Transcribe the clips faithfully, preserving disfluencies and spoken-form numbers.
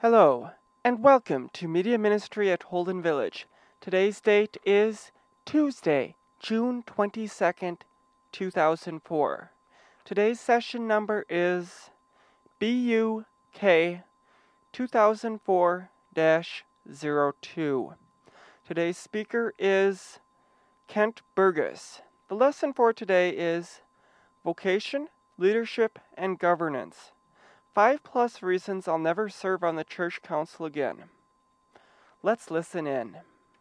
Hello, and welcome to Media Ministry at Holden Village. Today's date is Tuesday, June twenty-second, two thousand four. Today's session number is B U K two thousand four dash zero two. Today's speaker is Kent Burgess. The lesson for today is Vocation, Leadership, and Governance. Five plus reasons I'll never serve on the church council again. Let's listen in.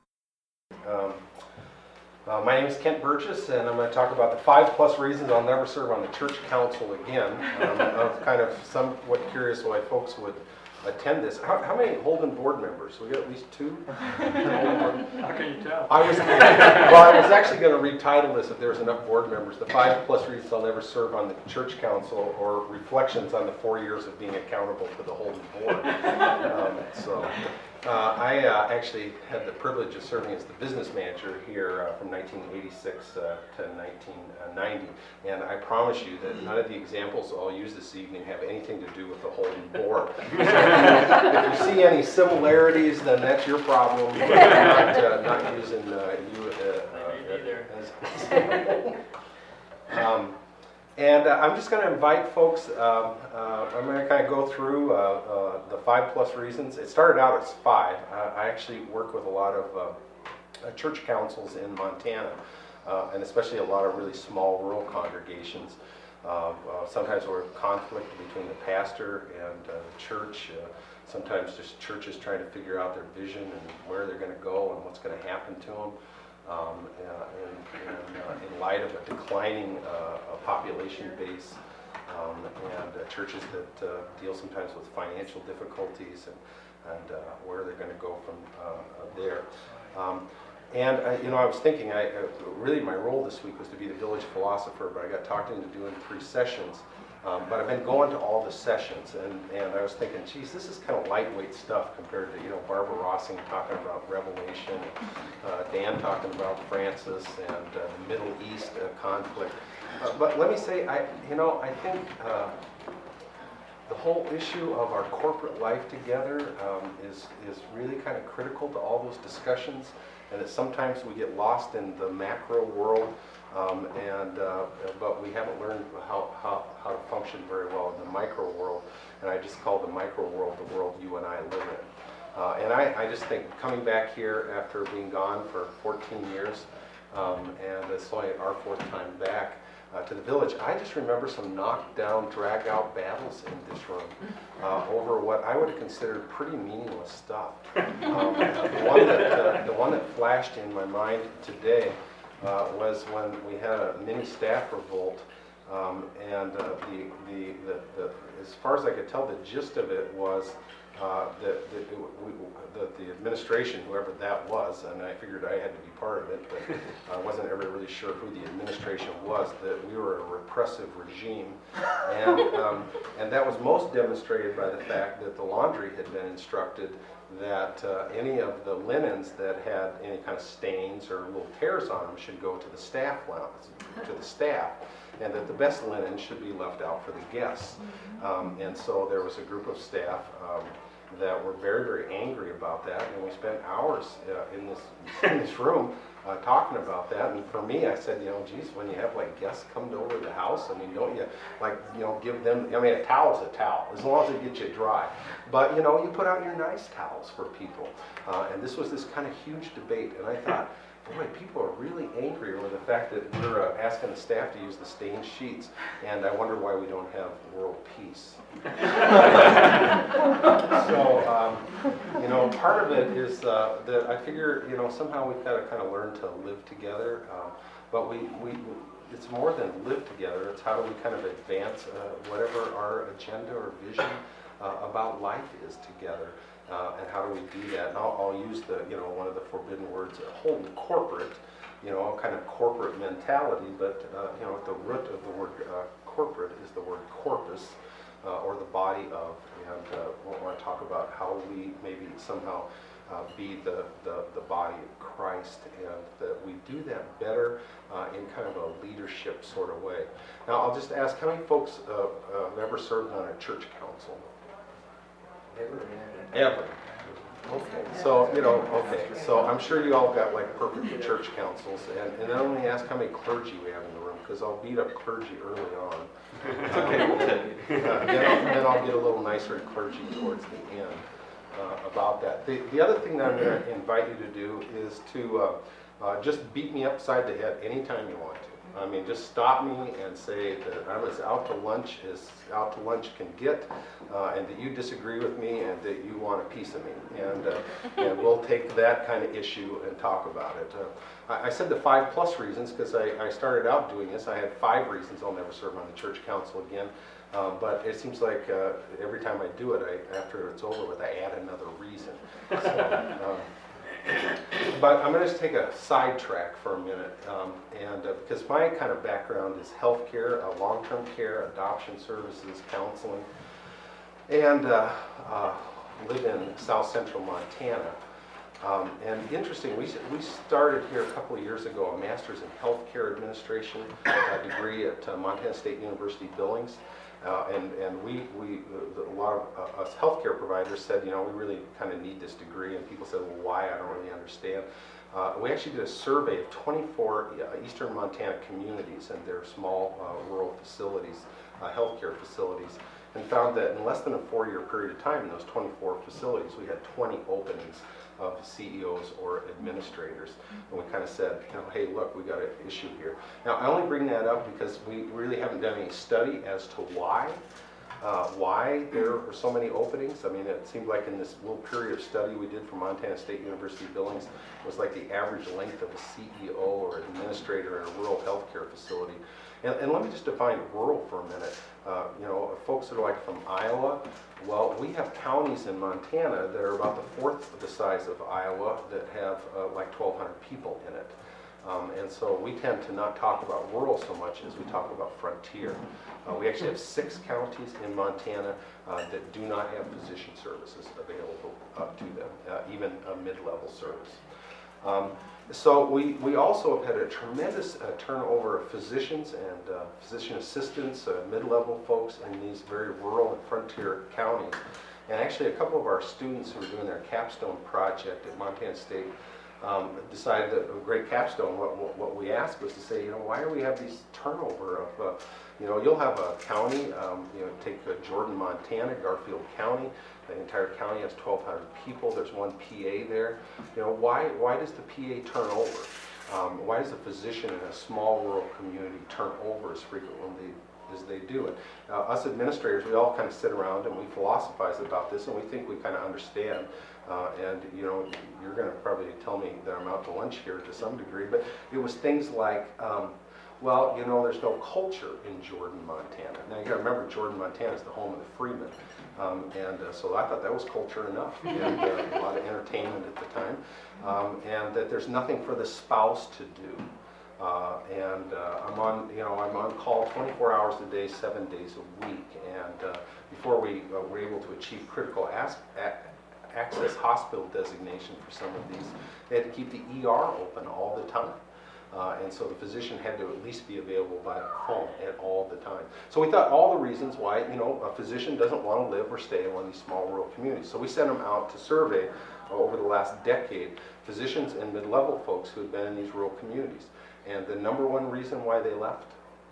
Um, uh, my name is Kent Burgess, and I'm going to talk about the five plus reasons I'll never serve on the church council again. Um, I'm kind of somewhat curious why folks would attend this. How, how many Holden board members? We got at least two? How can you tell? I was, well, I was actually going to retitle this if there was enough board members. The five plus reasons I'll never serve on the church council, or reflections on the four years of being accountable to the Holden board. Um, so uh, I uh, actually had the privilege of serving as the business manager here uh, from nineteen eighty-six uh, to nineteen ninety. And I promise you that none of the examples I'll use this evening have anything to do with the Holden board. If you see any similarities, then that's your problem. But I'm not, uh, not using uh, you uh, uh, as. um, and uh, I'm just going to invite folks. Um, uh, I'm going to kind of go through uh, uh, the five plus reasons. It started out as five. Uh, I actually work with a lot of uh, uh, church councils in Montana, uh, and especially a lot of really small rural congregations. Uh, uh, sometimes we're in conflict between the pastor and uh, the church. Uh, sometimes just churches trying to figure out their vision and where they're going to go and what's going to happen to them. Um, uh, and, and uh, in light of a declining uh, population base, um, and uh, churches that uh, deal sometimes with financial difficulties and, and uh, where they're going to go from uh, there. Um, And, uh, you know, I was thinking, I uh, really my role this week was to be the village philosopher, but I got talked into doing three sessions. Um, but I've been going to all the sessions, and, and I was thinking, geez, this is kind of lightweight stuff compared to, you know, Barbara Rossing talking about Revelation, uh, Dan talking about Francis and uh, the Middle East uh, conflict. Uh, but let me say, I, you know, I think uh, the whole issue of our corporate life together um, is, is really kind of critical to all those discussions. And that sometimes we get lost in the macro world, um, and uh, but we haven't learned how, how, how to function very well in the micro world. And I just call the micro world the world you and I live in. Uh, and I, I just think coming back here after being gone for fourteen years, um, and it's only our fourth time back uh, to the village, I just remember some knockdown, drag-out battles in this room uh, over what I would have considered pretty meaningless stuff. Um, the, one that, uh, the one that flashed in my mind today uh, was when we had a mini staff revolt, um, and uh, the, the, the, the, as far as I could tell, the gist of it was uh, that the, we, the, the administration, whoever that was, and I figured I had to be part of it, but I wasn't ever really sure who the administration was, that we were a repressive regime. And, um, and that was most demonstrated by the fact that the laundry had been instructed that uh, any of the linens that had any kind of stains or little tears on them should go to the staff lounge, to the staff, and that the best linen should be left out for the guests. Um, and so there was a group of staff um, that were very, very angry about that, and we spent hours uh, in this in this room uh, talking about that. And for me, I said, you know, geez, when you have like guests come over to the house, I mean, don't you like, you know, give them? I mean, a towel's a towel as long as it gets you dry. But you know, you put out your nice towels for people. Uh, and this was this kind of huge debate, and I thought, boy, people are really angry over the fact that we're uh, asking the staff to use the stained sheets, and I wonder why we don't have world peace. So, um, you know, part of it is uh, that I figure, you know, somehow we've got to kind of learn to live together, um, but we, we, it's more than live together, it's how do we kind of advance uh, whatever our agenda or vision uh, about life is together. Uh, and how do we do that? And I'll, I'll use the, you know, one of the forbidden words, uh, hold corporate, you know, kind of corporate mentality, but, uh, you know, at the root of the word uh, corporate is the word corpus, uh, or the body of, and uh, we'll want to talk about how we maybe somehow uh, be the, the, the body of Christ, and that we do that better uh, in kind of a leadership sort of way. Now, I'll just ask, how many folks uh, uh, have ever served on a church council? Ever? Ever. Okay, so, you know, okay, so I'm sure you all got like perfect church councils, and, and then let me ask how many clergy we have in the room, because I'll beat up clergy early on. It's okay, we'll take it. Uh, then, I'll, then I'll get a little nicer at clergy towards the end uh, about that. The, the other thing that I'm going to invite you to do is to uh, uh, just beat me upside the head anytime you want to. I mean, just stop me and say that I'm as out to lunch as out to lunch can get, uh, and that you disagree with me and that you want a piece of me. And, uh, and we'll take that kind of issue and talk about it. Uh, I, I said the five plus reasons because I, I started out doing this. I had five reasons I'll never serve on the church council again. Uh, but it seems like uh, every time I do it, I, after it's over with, I add another reason. So, um, But I'm going to just take a sidetrack for a minute, um, and uh, because my kind of background is healthcare, uh, long-term care, adoption services, counseling, and uh, uh, live in South Central Montana. Um, and interesting, we we started here a couple of years ago a master's in healthcare administration uh, degree at uh, Montana State University Billings. Uh, and and we, we uh, a lot of uh, us healthcare providers said, you know, we really kind of need this degree, and people said, well, why? I don't really understand. Uh, we actually did a survey of twenty-four uh, eastern Montana communities and their small uh, rural facilities, uh, healthcare facilities, and found that in less than a four-year period of time in those twenty-four facilities, we had twenty openings of C E Os or administrators. And we kind of said, you know, hey, look, we got an issue here. Now, I only bring that up because we really haven't done any study as to why, uh, why there are so many openings. I mean, it seemed like in this little period of study we did for Montana State University Billings, it was like the average length of a C E O or administrator in a rural healthcare facility. And, and let me just define rural for a minute. Uh, you know, folks that are like from Iowa, well, we have counties in Montana that are about the fourth of the size of Iowa that have uh, like twelve hundred people in it. Um, and so we tend to not talk about rural so much as we talk about frontier. Uh, we actually have six counties in Montana uh, that do not have physician services available uh, to them, uh, even a mid-level service. Um, so we, we also have had a tremendous uh, turnover of physicians and uh, physician assistants, uh, mid-level folks in these very rural and frontier counties. And actually a couple of our students who are doing their capstone project at Montana State um, decided that a great capstone, what, what, what we asked was to say, you know, why do we have these turnover of, uh, you know, you'll have a county, um, you know, take uh, Jordan, Montana, Garfield County. The entire county has twelve hundred people. There's one P A there. You know, why why does the P A turn over? Um, why does a physician in a small rural community turn over as frequently as they do it? Uh, us administrators, we all kind of sit around and we philosophize about this, and we think we kind of understand. Uh, and you know, you're going to probably tell me that I'm out to lunch here to some degree, but it was things like, um, well, you know, there's no culture in Jordan, Montana. Now you got to remember, Jordan, Montana is the home of the Freemen. Um, and uh, so I thought that was culture enough, and uh, a lot of entertainment at the time, um, and that there's nothing for the spouse to do. Uh, and uh, I'm on, you know, I'm on call twenty-four hours a day, seven days a week. And uh, before we uh, were able to achieve critical as- a- access hospital designation for some of these, they had to keep the E R open all the time. Uh, and so the physician had to at least be available by phone at all the time. So we thought all the reasons why, you know, a physician doesn't want to live or stay in one of these small rural communities. So we sent them out to survey uh, over the last decade physicians and mid-level folks who had been in these rural communities. And the number one reason why they left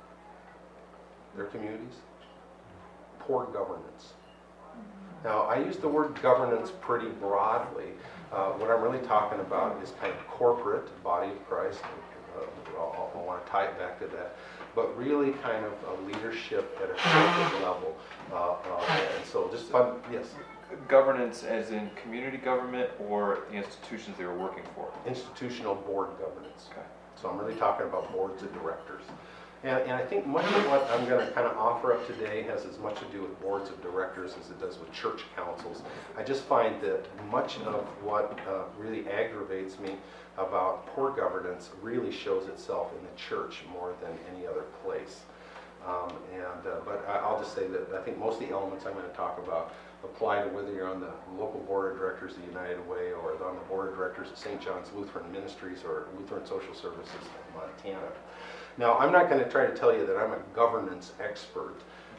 their communities? Poor governance. Now, I use the word governance pretty broadly. Uh, what I'm really talking about is kind of corporate, body of Christ. Uh, I'll, I'll want to tie it back to that, but really kind of a leadership at a corporate level. Uh, uh, and so just fun, yes? Governance as in community government or the institutions they were working for? Institutional board governance. Okay. So I'm really talking about boards of directors. And, and I think much of what I'm going to kind of offer up today has as much to do with boards of directors as it does with church councils. I just find that much of what uh, really aggravates me about poor governance really shows itself in the church more than any other place. Um, and uh, but I, I'll just say that I think most of the elements I'm going to talk about apply to whether you're on the local board of directors of United Way or on the board of directors of Saint John's Lutheran Ministries or Lutheran Social Services of Montana. Now, I'm not going to try to tell you that I'm a governance expert,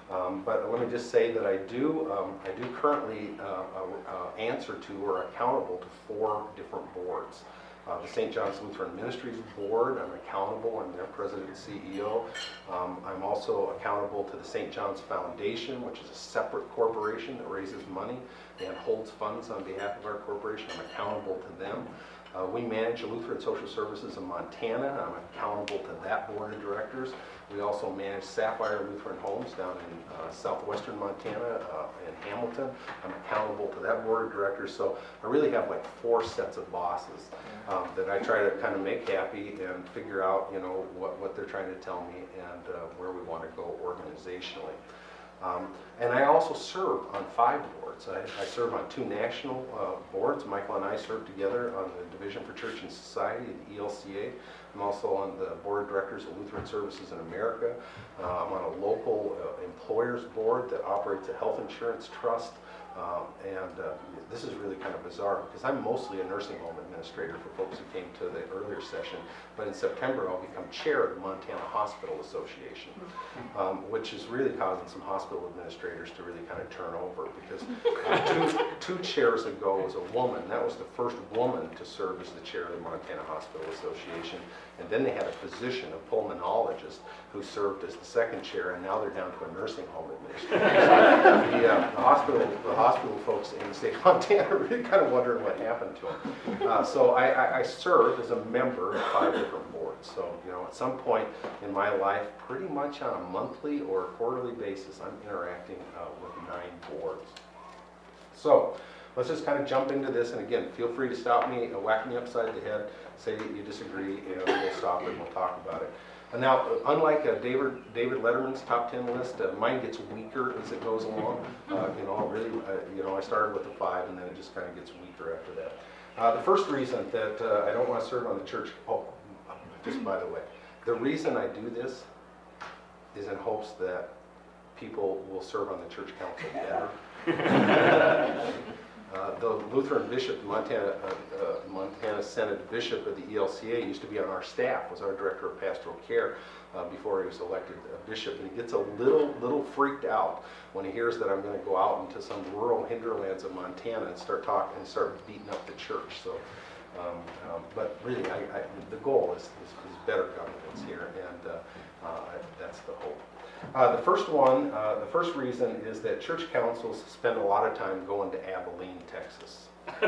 Um, but let me just say that I do, um, I do currently uh, uh, uh, answer to or accountable to four different boards. Uh, the Saint John's Lutheran Ministries Board, I'm accountable, I'm their president and C E O. Um, I'm also accountable to the Saint John's Foundation, which is a separate corporation that raises money and holds funds on behalf of our corporation. I'm accountable to them. Uh, we manage Lutheran Social Services in Montana. I'm accountable to that board of directors. We also manage Sapphire Lutheran Homes down in uh, southwestern Montana, uh, in Hamilton. I'm accountable to that board of directors. So I really have like four sets of bosses um, that I try to kind of make happy and figure out, you know, what, what they're trying to tell me and uh, where we want to go organizationally. Um, and I also serve on five boards. I, I serve on two national uh, boards. Michael and I serve together on the Division for Church and Society, the E L C A. I'm also on the board of directors of Lutheran Services in America. Uh, I'm on a local uh, employers board that operates a health insurance trust. Um, and uh, this is really kind of bizarre because I'm mostly a nursing home administrator for folks who came to the earlier session. But in September, I'll become chair of the Montana Hospital Association, um, which is really causing some hospital administrators to really kind of turn over because uh, two, two chairs ago was a woman. That was the first woman to serve as the chair of the Montana Hospital Association. And then they had a physician, a pulmonologist, who served as the second chair, and now they're down to a nursing home administrator. So the, uh, the hospital, the hospital folks in the state of Montana are really kind of wondering what happened to them. Uh, so I, I, I served as a member of five different boards. So, you know, at some point in my life, pretty much on a monthly or quarterly basis, I'm interacting uh, with nine boards. So let's just kind of jump into this, and again, feel free to stop me, uh, whack me upside the head, say you disagree, and we'll stop it and we'll talk about it. And now, unlike uh, David David Letterman's top ten list, uh, mine gets weaker as it goes along. Uh, you know, really, uh, you know, I started with the five, and then it just kind of gets weaker after that. Uh, the first reason that uh, I don't want to serve on the church, oh, just by the way, the reason I do this is in hopes that people will serve on the church council better. Uh, the Lutheran bishop, Montana, uh, uh, Montana Synod bishop of the E L C A used to be on our staff, was our director of pastoral care uh, before he was elected a bishop. And he gets a little, little freaked out when he hears that I'm going to go out into some rural hinterlands of Montana and start talking and start beating up the church. So, um, um, but really, I, I, the goal is, is, is better governance here, and uh, uh, that's the hope. Uh, the first one, uh, the first reason is that church councils spend a lot of time going to Abilene, Texas.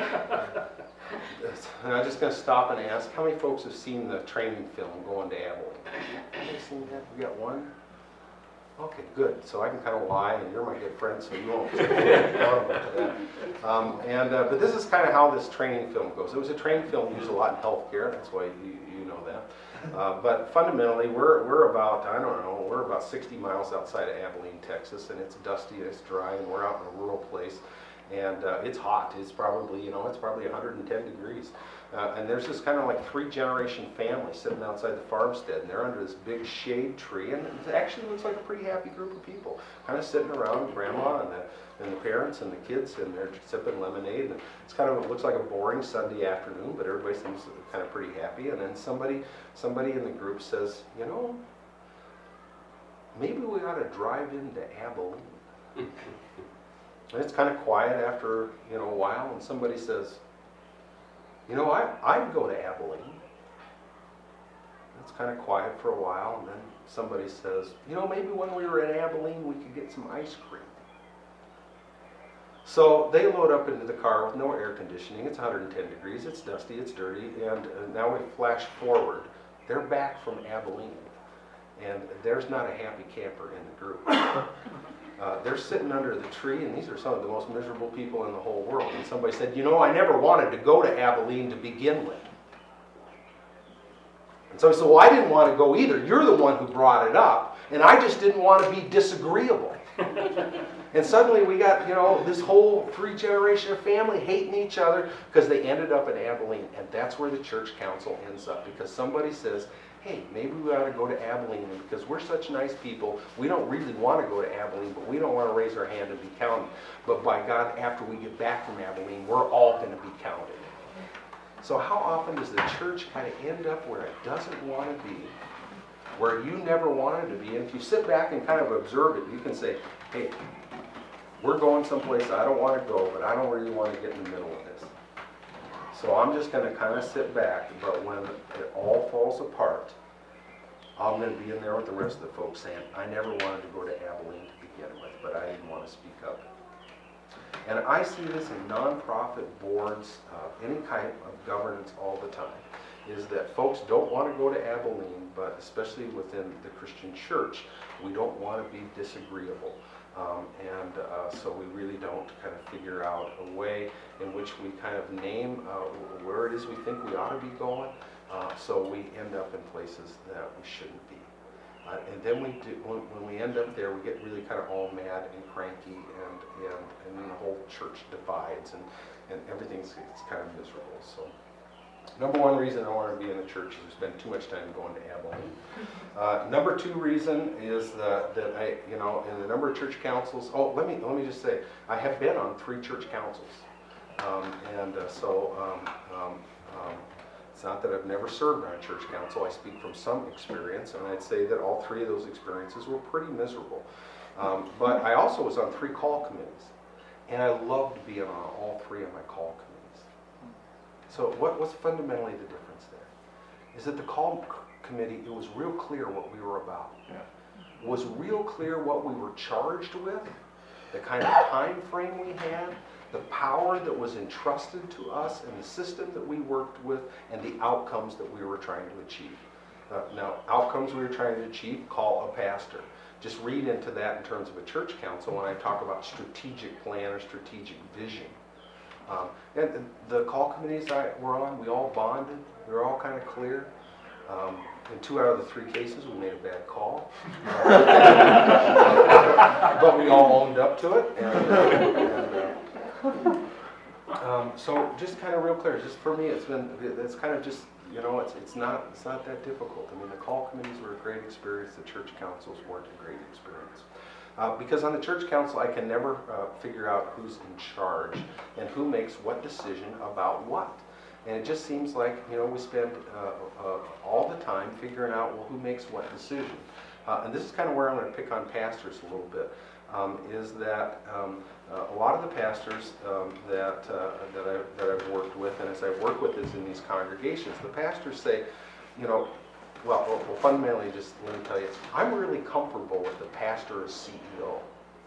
And I'm just going to stop and ask, how many folks have seen the training film Going to Abilene? Have you seen that? We got one? Okay, good. So I can kind of lie, and you're my good friend, so you won't be accountable to that. Um, and uh, but this is kind of how this training film goes. It was a training film used a lot in healthcare. That's why you, you know that. Uh, but fundamentally, we're we're about, I don't know, we're about sixty miles outside of Abilene, Texas, and it's dusty and it's dry, and we're out in a rural place, and uh, it's hot. It's probably, you know, it's probably one hundred ten degrees. Uh, and there's this kind of like three-generation family sitting outside the farmstead, and they're under this big shade tree, and it actually looks like a pretty happy group of people, kind of sitting around grandma and the, and the parents and the kids, and they're sipping lemonade, and it's kind of, it looks like a boring Sunday afternoon, but everybody seems kind of pretty happy. And then somebody, somebody in the group says, you know, maybe we ought to drive into Abilene. And it's kind of quiet after, you know, a while, and somebody says, you know, I, I'd go to Abilene. It's kind of quiet for a while, and then somebody says, you know, maybe when we were in Abilene, we could get some ice cream. So they load up into the car with no air conditioning. It's one hundred ten degrees, it's dusty, it's dirty, and uh, now we flash forward. They're back from Abilene, and there's not a happy camper in the group. Uh, they're sitting under the tree, and these are some of the most miserable people in the whole world. And somebody said, you know, I never wanted to go to Abilene to begin with. And so he said, well, I didn't want to go either. You're the one who brought it up, and I just didn't want to be disagreeable. And suddenly we got, you know, this whole three-generation family hating each other because they ended up in Abilene. And that's where the church council ends up, because somebody says, hey, maybe we ought to go to Abilene, and because we're such nice people, we don't really want to go to Abilene, but we don't want to raise our hand and be counted. But by God, after we get back from Abilene, we're all going to be counted. So how often does the church kind of end up where it doesn't want to be where you never wanted to be. And if you sit back and kind of observe it, you can say, hey, we're going someplace I don't want to go, but I don't really want to get in the middle of this. So I'm just going to kind of sit back, but when it all falls apart, I'm going to be in there with the rest of the folks saying, I never wanted to go to Abilene to begin with, but I didn't want to speak up. And I see this in nonprofit boards, uh, any kind of governance all the time, is that folks don't want to go to Abilene, but especially within the Christian church, we don't want to be disagreeable. Um, and uh, so we really don't kind of figure out a way in which we kind of name uh, where it is we think we ought to be going. Uh, so we end up in places that we shouldn't be. Uh, and then we do, when, when we end up there, we get really kind of all mad and cranky, and and, and then the whole church divides, and, and everything's it's kind of miserable. So, number one reason I want to be in the church is we spend too much time going to Abilene. Uh, number two reason is that, that I, you know, in the number of church councils. Oh, let me let me just say, I have been on three church councils, um, and uh, so. Um, um, um, It's not that I've never served on a church council. I speak from some experience, and I'd say that all three of those experiences were pretty miserable. Um, but I also was on three call committees, and I loved being on all three of my call committees. So what, what's fundamentally the difference there? Is that the call committee, it was real clear what we were about. Yeah. It was real clear what we were charged with, the kind of time frame we had, the power that was entrusted to us, and the system that we worked with, and the outcomes that we were trying to achieve. Uh, now, outcomes we were trying to achieve, call a pastor. Just read into that in terms of a church council when I talk about strategic plan or strategic vision. Um, and the call committees I were on, we all bonded. We were all kind of clear. Um, in two out of the three cases, we made a bad call. Uh, but we all owned up to it. And, uh, and, uh, Um, so just kind of real clear, just for me, it's been, it's kind of just, you know, it's it's not it's not that difficult. I mean, the call committees were a great experience. The church councils weren't a great experience. Uh, because on the church council, I can never uh, figure out who's in charge and who makes what decision about what. And it just seems like, you know, we spend uh, uh, all the time figuring out, well, who makes what decision. Uh, and this is kind of where I'm going to pick on pastors a little bit. Um, is that um, uh, a lot of the pastors um, that uh, that, I, that I've worked with, and as I work with is in these congregations, the pastors say, you know, well, well, well, fundamentally, just let me tell you, I'm really comfortable with the pastor as C E O.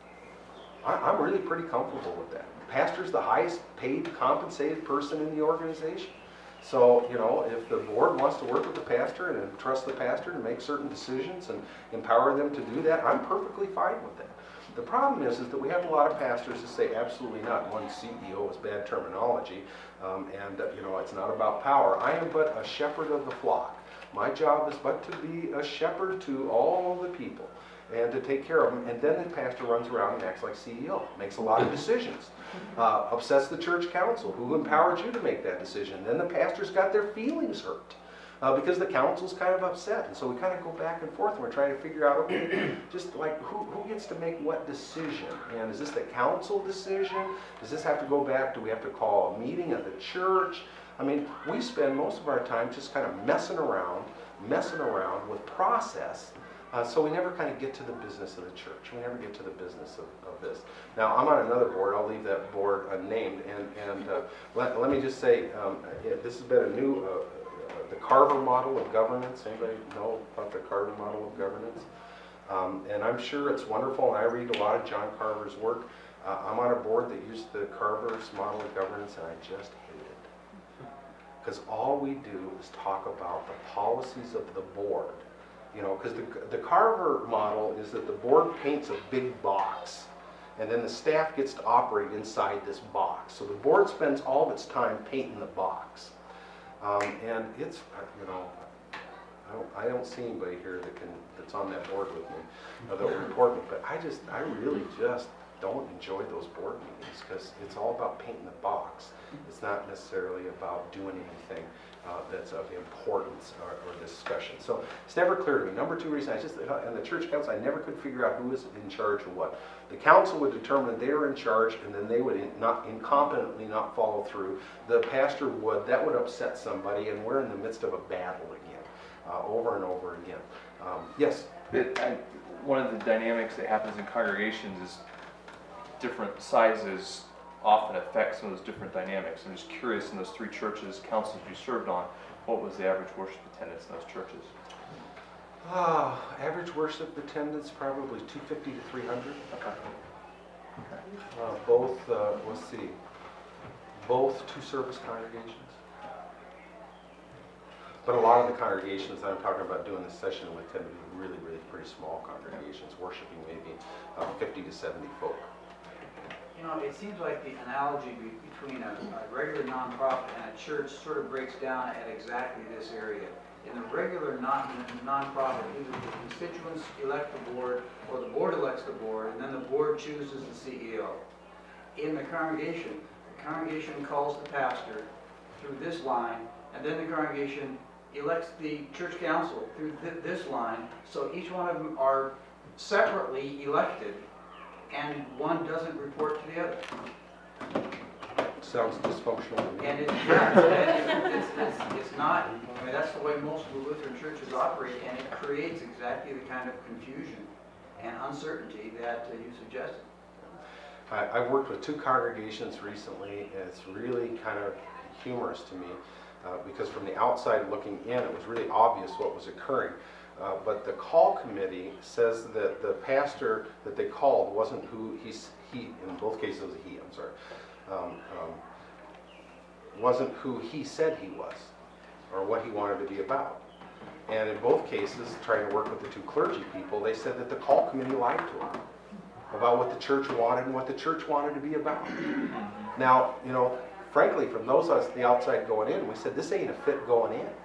I, I'm really pretty comfortable with that. The pastor's the highest paid, compensated person in the organization. So, you know, if the board wants to work with the pastor and trust the pastor to make certain decisions and empower them to do that, I'm perfectly fine with that. The problem is, is that we have a lot of pastors who say absolutely not. One, C E O is bad terminology, um, and uh, you know, it's not about power. I am but a shepherd of the flock. My job is but to be a shepherd to all the people and to take care of them. And then the pastor runs around and acts like C E O, makes a lot of decisions, uh, upsets the church council. Who empowered you to make that decision? Then the pastor's got their feelings hurt. Uh, because the council's kind of upset, and so we kind of go back and forth, and we're trying to figure out, okay, just like who, who gets to make what decision, and is this the council decision? Does this have to go back? Do we have to call a meeting at the church? I mean, we spend most of our time just kind of messing around, messing around with process, uh, so we never kind of get to the business of the church. We never get to the business of, of this. Now, I'm on another board. I'll leave that board unnamed, and, and uh, let, let me just say, um, yeah, this has been a new uh, the Carver model of governance. Anybody know about the Carver model of governance? Um, and I'm sure it's wonderful, and I read a lot of John Carver's work. Uh, I'm on a board that used the Carver's model of governance, and I just hate it. Because all we do is talk about the policies of the board. You know, because the, the Carver model is that the board paints a big box, and then the staff gets to operate inside this box. So the board spends all of its time painting the box. Um, and it's, you know, I don't, I don't see anybody here that can, that's on that board with me, uh, that will report me, but I just, I really just don't enjoy those board meetings, because it's all about painting the box. It's not necessarily about doing anything uh, that's of importance or, or discussion. So it's never clear to me. Number two reason, I just, in the church council, I never could figure out who is in charge of what. The council would determine they were in charge, and then they would in, not incompetently not follow through. The pastor would. That would upset somebody, and we're in the midst of a battle again, uh, over and over again. Um, yes? It, I, one of the dynamics that happens in congregations is different sizes often affect some of those different dynamics. I'm just curious, in those three churches, councils you served on, what was the average worship attendance in those churches? Ah, average worship attendance probably two fifty to three hundred. Okay. Uh, both, uh, let's see, both two service congregations. But a lot of the congregations that I'm talking about doing this session with tend to be really, really pretty small congregations, worshiping maybe uh, fifty to seventy folk. You know, it seems like the analogy be- between a, a regular nonprofit and a church sort of breaks down at exactly this area. In the regular non nonprofit, either the constituents elect the board or the board elects the board, and then the board chooses the C E O. In the congregation, the congregation calls the pastor through this line, and then the congregation elects the church council through th- this line, so each one of them are separately elected, and one doesn't report to the other. Sounds dysfunctional to me. And it, yeah, and it's, it's, it's, it's not, I mean, that's the way most of the Lutheran churches operate, and it creates exactly the kind of confusion and uncertainty that uh, you suggested. I, I've worked with two congregations recently, and it's really kind of humorous to me, uh, because from the outside looking in, it was really obvious what was occurring. Uh, but the call committee says that the pastor that they called wasn't who he's, he, in both cases it was a he, I'm sorry, um, um, wasn't who he said he was, or what he wanted to be about. And in both cases, trying to work with the two clergy people, they said that the call committee lied to them about what the church wanted and what the church wanted to be about. Now, you know, frankly, from those of us the outside going in, we said, this ain't a fit going in.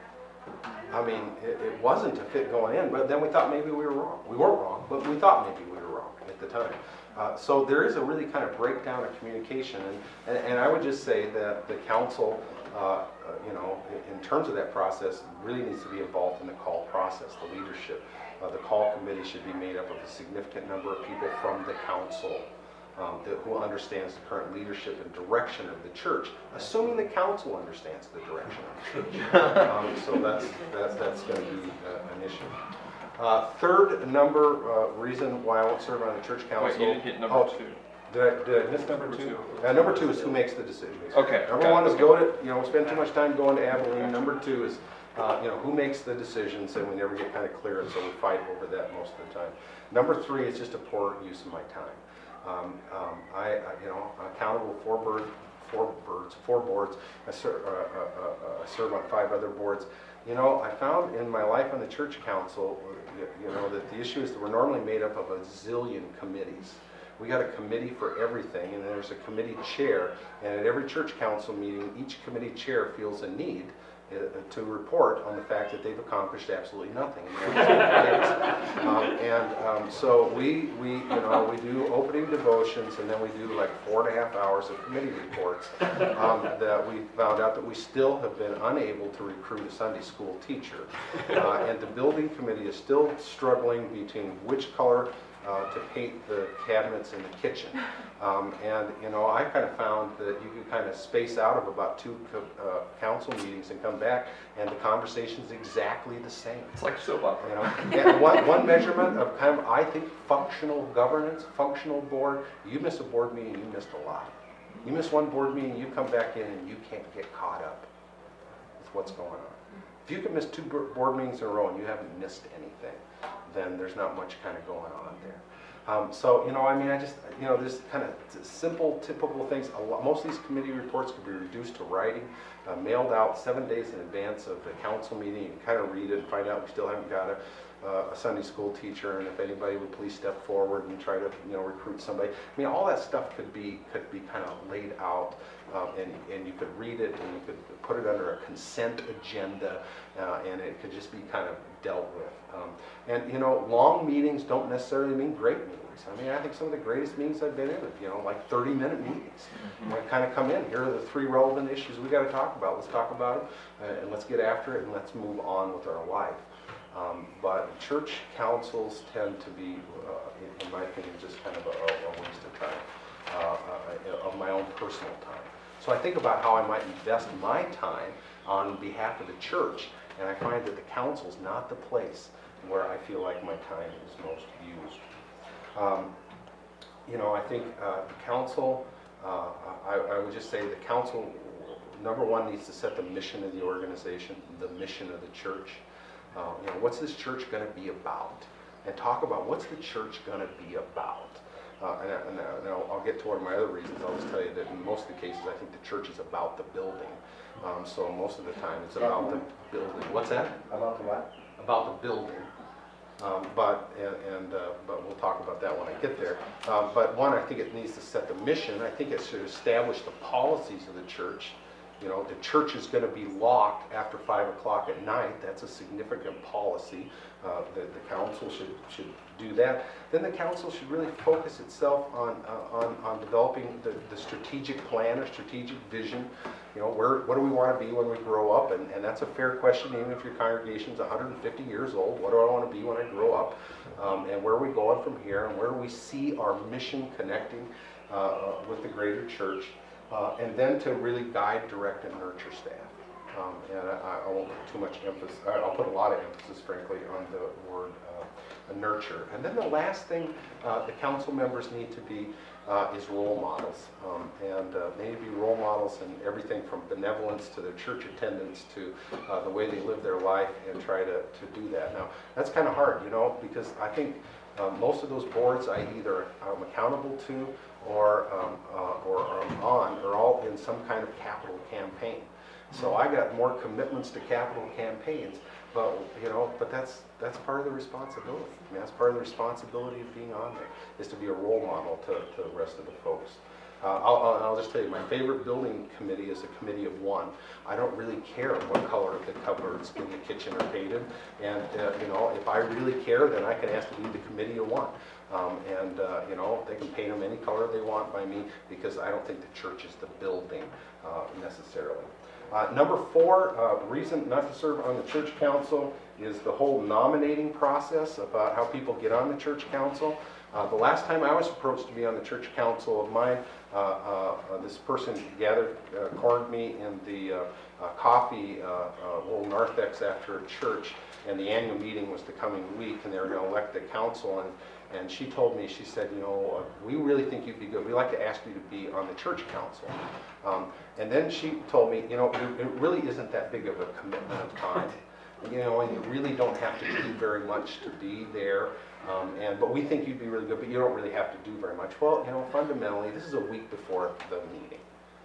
I mean, it, it wasn't a fit going in, but then we thought maybe we were wrong. We weren't wrong, but we thought maybe we were wrong at the time. Uh, so there is a really kind of breakdown of communication, and, and, and I would just say that the council, uh, uh, you know, in, in terms of that process, really needs to be involved in the call process, the leadership. Uh, the call committee should be made up of a significant number of people from the council um, that, who understands the current leadership and direction of the church, assuming the council understands the direction of the church. um, so that's, that's, that's going to be uh, an issue. Uh, third number uh, reason why I won't serve on the church council. Wait, you didn't hit number oh, two. Did I, did I miss number, Number two? two. Uh, number two is who makes the decisions. Okay, Number got one it. is go to, you know, spend too much time going to Abilene. Number two is, uh, you know, who makes the decisions, and we never get kind of clear, and so we fight over that most of the time. Number three is just a poor use of my time. Um, um, I, I, you know, I'm accountable for bird, four birds, four boards. I, ser- uh, uh, uh, I serve on five other boards. You know, I found in my life on the church council, you know, that the issue is that we're normally made up of a zillion committees. We got a committee for everything, and there's a committee chair, and at every church council meeting, each committee chair feels a need uh, to report on the fact that they've accomplished absolutely nothing in the last two days. Um, and um, so we, we, you know, we do opening devotions, and then we do like four and a half hours of committee reports. Um, that we found out that we still have been unable to recruit a Sunday school teacher, uh, and the building committee is still struggling between which color Uh, to paint the cabinets in the kitchen. Um, and, you know, I kind of found that you could kind of space out of about two co- uh, council meetings and come back, and the conversation's exactly the same. It's like soap opera. You know, and one, one measurement of kind of, I think, functional governance, functional board, you miss a board meeting, you missed a lot. You miss one board meeting, you come back in and you can't get caught up with what's going on. If you can miss two board meetings in a row and you haven't missed anything, then there's not much kind of going on there. Um, so, you know, I mean, I just, you know, there's kind of simple, typical things. A lot, most of these committee reports could be reduced to writing, uh, mailed out seven days in advance of the council meeting. You can kind of read it and find out we still haven't got a, uh, a Sunday school teacher, and if anybody would please step forward and try to, you know, recruit somebody. I mean, all that stuff could be could be kind of laid out, um, and and you could read it, and you could put it under a consent agenda, uh, and it could just be kind of dealt with. Um, and, you know, long meetings don't necessarily mean great meetings. I mean, I think some of the greatest meetings I've been in are, you know, like thirty minute meetings. Mm-hmm. I kind of come in, here are the three relevant issues we got to talk about. Let's talk about them, uh, and let's get after it, and let's move on with our life. Um, but church councils tend to be, uh, in, in my opinion, just kind of a, a waste of time, uh, uh, of my own personal time. So I think about how I might invest my time on behalf of the church, and I find that the council's not the place where I feel like my time is most used. Um, you know, I think uh, the council, uh, I, I would just say the council, number one, needs to set the mission of the organization, the mission of the church. Uh, you know, what's this church going to be about? And talk about what's the church going to be about. Uh, and I, and, I, and I'll, I'll get to one of my other reasons. I'll just tell you that in most of the cases, I think the church is about the building. Um, so most of the time, it's about the building. What's that? About the what? About the building. Um, but and, and uh, but we'll talk about that when I get there. Um, but one, I think it needs to set the mission. I think it should establish the policies of the church. You know, the church is going to be locked after five o'clock at night. That's a significant policy. Uh, the, the council should should do that. Then the council should really focus itself on uh, on on developing the, the strategic plan or strategic vision. You know, where what do we want to be when we grow up? And, and that's a fair question, even if your congregation's one hundred fifty years old. What do I want to be when I grow up? Um, and where are we going from here? And where do we see our mission connecting uh, with the greater church? Uh, and then to really guide, direct, and nurture staff. Um, and I, I won't put too much emphasis, I'll put a lot of emphasis, frankly, on the word uh, nurture. And then the last thing uh, the council members need to be uh, is role models. Um, and uh, they need to be role models in everything from benevolence to their church attendance to uh, the way they live their life and try to, to do that. Now, that's kind of hard, you know, because I think uh, most of those boards I either am accountable to or um, uh, or I'm on are all in some kind of capital campaign. So I got more commitments to capital campaigns, but you know, but that's that's part of the responsibility. I mean, that's part of the responsibility of being on there, is to be a role model to, to the rest of the folks. Uh, I'll, I'll, I'll just tell you, my favorite building committee is a committee of one. I don't really care what color the cupboards in the kitchen are painted, and uh, you know, if I really care, then I can ask to be the committee of one. Um, and uh, you know, they can paint them any color they want by me, because I don't think the church is the building uh, necessarily. Uh, number four, uh, reason not to serve on the church council is the whole nominating process about how people get on the church council. Uh, the last time I was approached to be on the church council of mine, uh, uh, uh, this person gathered, uh, cornered me in the uh, uh, coffee, uh, uh, little narthex after church, and the annual meeting was the coming week, and they were going to elect the council. And And she told me, she said, you know, uh, we really think you'd be good. We'd like to ask you to be on the church council. Um, and then she told me, you know, it, it really isn't that big of a commitment of time. You know, and you really don't have to do very much to be there. Um, and but we think you'd be really good, but you don't really have to do very much. Well, you know, fundamentally, this is a week before the meeting.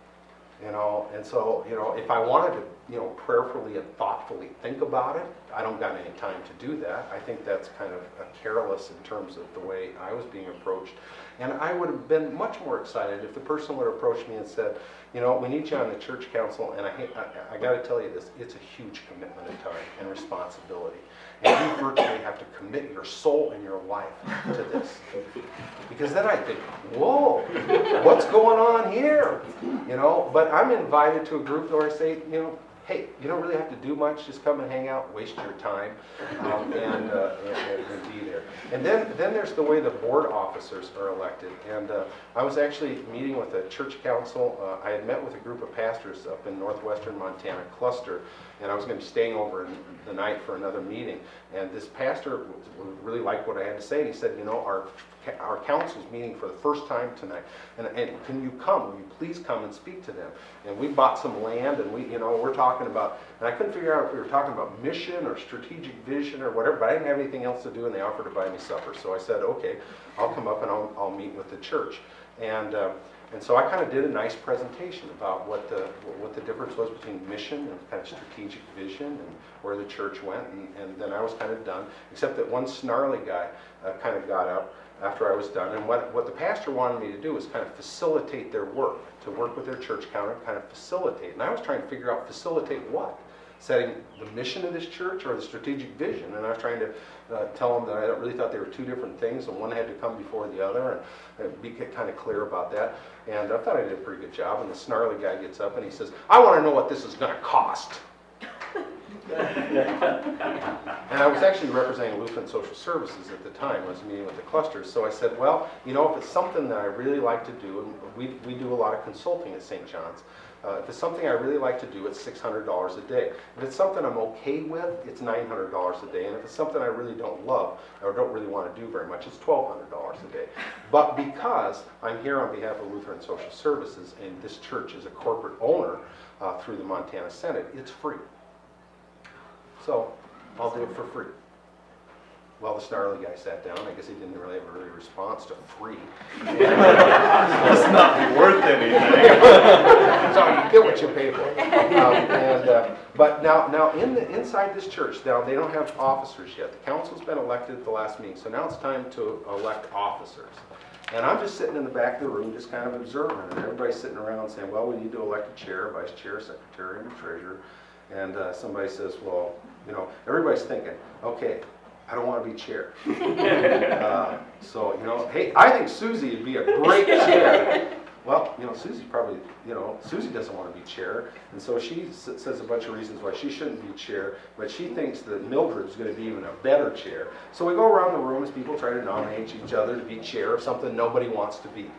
You know, and so, you know, if I wanted to, you know, prayerfully and thoughtfully think about it, I don't got any time to do that. I think that's kind of uh, careless in terms of the way I was being approached. And I would have been much more excited if the person would have approached me and said, you know, we need you on the church council, and I, I, I got to tell you this, it's a huge commitment of time and responsibility. And you virtually have to commit your soul and your life to this. Because then I think, whoa, what's going on here? You know, but I'm invited to a group where I say, you know, hey, you don't really have to do much, just come and hang out, waste your time, um, and, uh, and, and be there. And then, then there's the way the board officers are elected. And uh, I was actually meeting with a church council. Uh, I had met with a group of pastors up in northwestern Montana cluster, and I was going to be staying over in the night for another meeting. And this pastor really liked what I had to say, and he said, you know, our our council's meeting for the first time tonight, and, and can you come? Will you please come and speak to them? And we bought some land, and we, you know, we're talking about, and I couldn't figure out if we were talking about mission or strategic vision or whatever, but I didn't have anything else to do, and they offered to buy me supper. So I said, okay, I'll come up and I'll, I'll meet with the church. And uh, and so I kind of did a nice presentation about what the what the difference was between mission and kind of strategic vision and where the church went. And, and then I was kind of done, except that one snarly guy uh, kind of got up after I was done. And what, what the pastor wanted me to do was kind of facilitate their work, to work with their church counter, kind of facilitate. And I was trying to figure out facilitate what? Setting the mission of this church or the strategic vision. And I was trying to uh, tell them that I really thought they were two different things, and one had to come before the other, and, and be kind of clear about that. And I thought I did a pretty good job. And the snarly guy gets up and he says, I want to know what this is going to cost. And I was actually representing Lutheran Social Services at the time. I was meeting with the clusters. So I said, well, you know, if it's something that I really like to do, and we, we do a lot of consulting at Saint John's, uh, if it's something I really like to do, it's six hundred dollars a day. If it's something I'm okay with, it's nine hundred dollars a day. And if it's something I really don't love or don't really want to do very much, it's twelve hundred dollars a day. But because I'm here on behalf of Lutheran Social Services and this church is a corporate owner uh, through the Montana Senate, it's free. So I'll do it for free. Well, the snarly guy sat down. I guess he didn't really have a really response to free. Must not be worth anything. So you get what you pay for. Um, and uh, but now, now in the inside this church, now they don't have officers yet. The council's been elected at the last meeting, so now it's time to elect officers. And I'm just sitting in the back of the room, just kind of observing, and everybody's sitting around saying, "Well, we need to elect a chair, vice chair, secretary, and a treasurer." And uh, somebody says, "Well, you know," everybody's thinking, "Okay, I don't want to be chair." uh, so, you know, hey, I think Susie would be a great chair. Well, you know, Susie probably, you know, Susie doesn't want to be chair. And so she s- says a bunch of reasons why she shouldn't be chair, but she thinks that Mildred's going to be even a better chair. So we go around the room as people try to nominate each other to be chair of something nobody wants to be.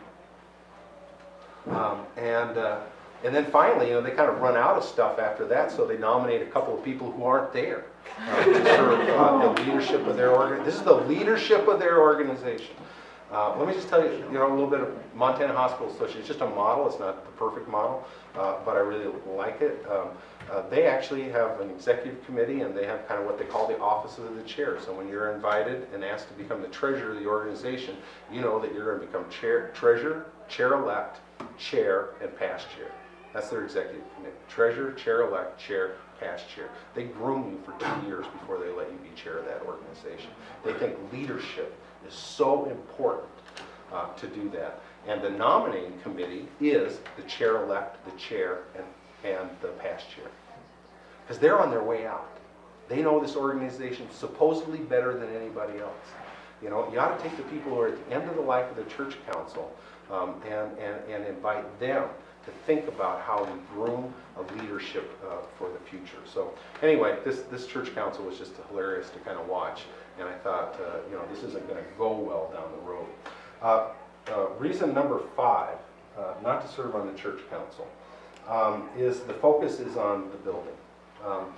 Um, and uh, and then finally, you know, they kind of run out of stuff after that, so they nominate a couple of people who aren't there uh, to serve uh, the leadership of their organ. This is the leadership of their organization. Uh, let me just tell you, you know, a little bit of Montana Hospital Association. It's just a model. It's not the perfect model, uh, but I really like it. Um, uh, they actually have an executive committee, and they have kind of what they call the office of the chair. So when you're invited and asked to become the treasurer of the organization, you know that you're going to become chair, treasurer, chair-elect, chair, and past chair. That's their executive committee. Treasurer, chair-elect, chair, past chair. They groom you for two years before they let you be chair of that organization. They think leadership is so important uh, to do that. And the nominating committee is the chair-elect, the chair, and, and the past chair. Because they're on their way out. They know this organization supposedly better than anybody else. You know, you ought to take the people who are at the end of the life of the church council um, and, and, and invite them to think about how we groom a leadership uh, for the future. So anyway, this, this church council was just hilarious to kind of watch. And I thought, uh, you know, this isn't going to go well down the road. Uh, uh, reason number five, uh, not to serve on the church council, um, is the focus is on the building. Um,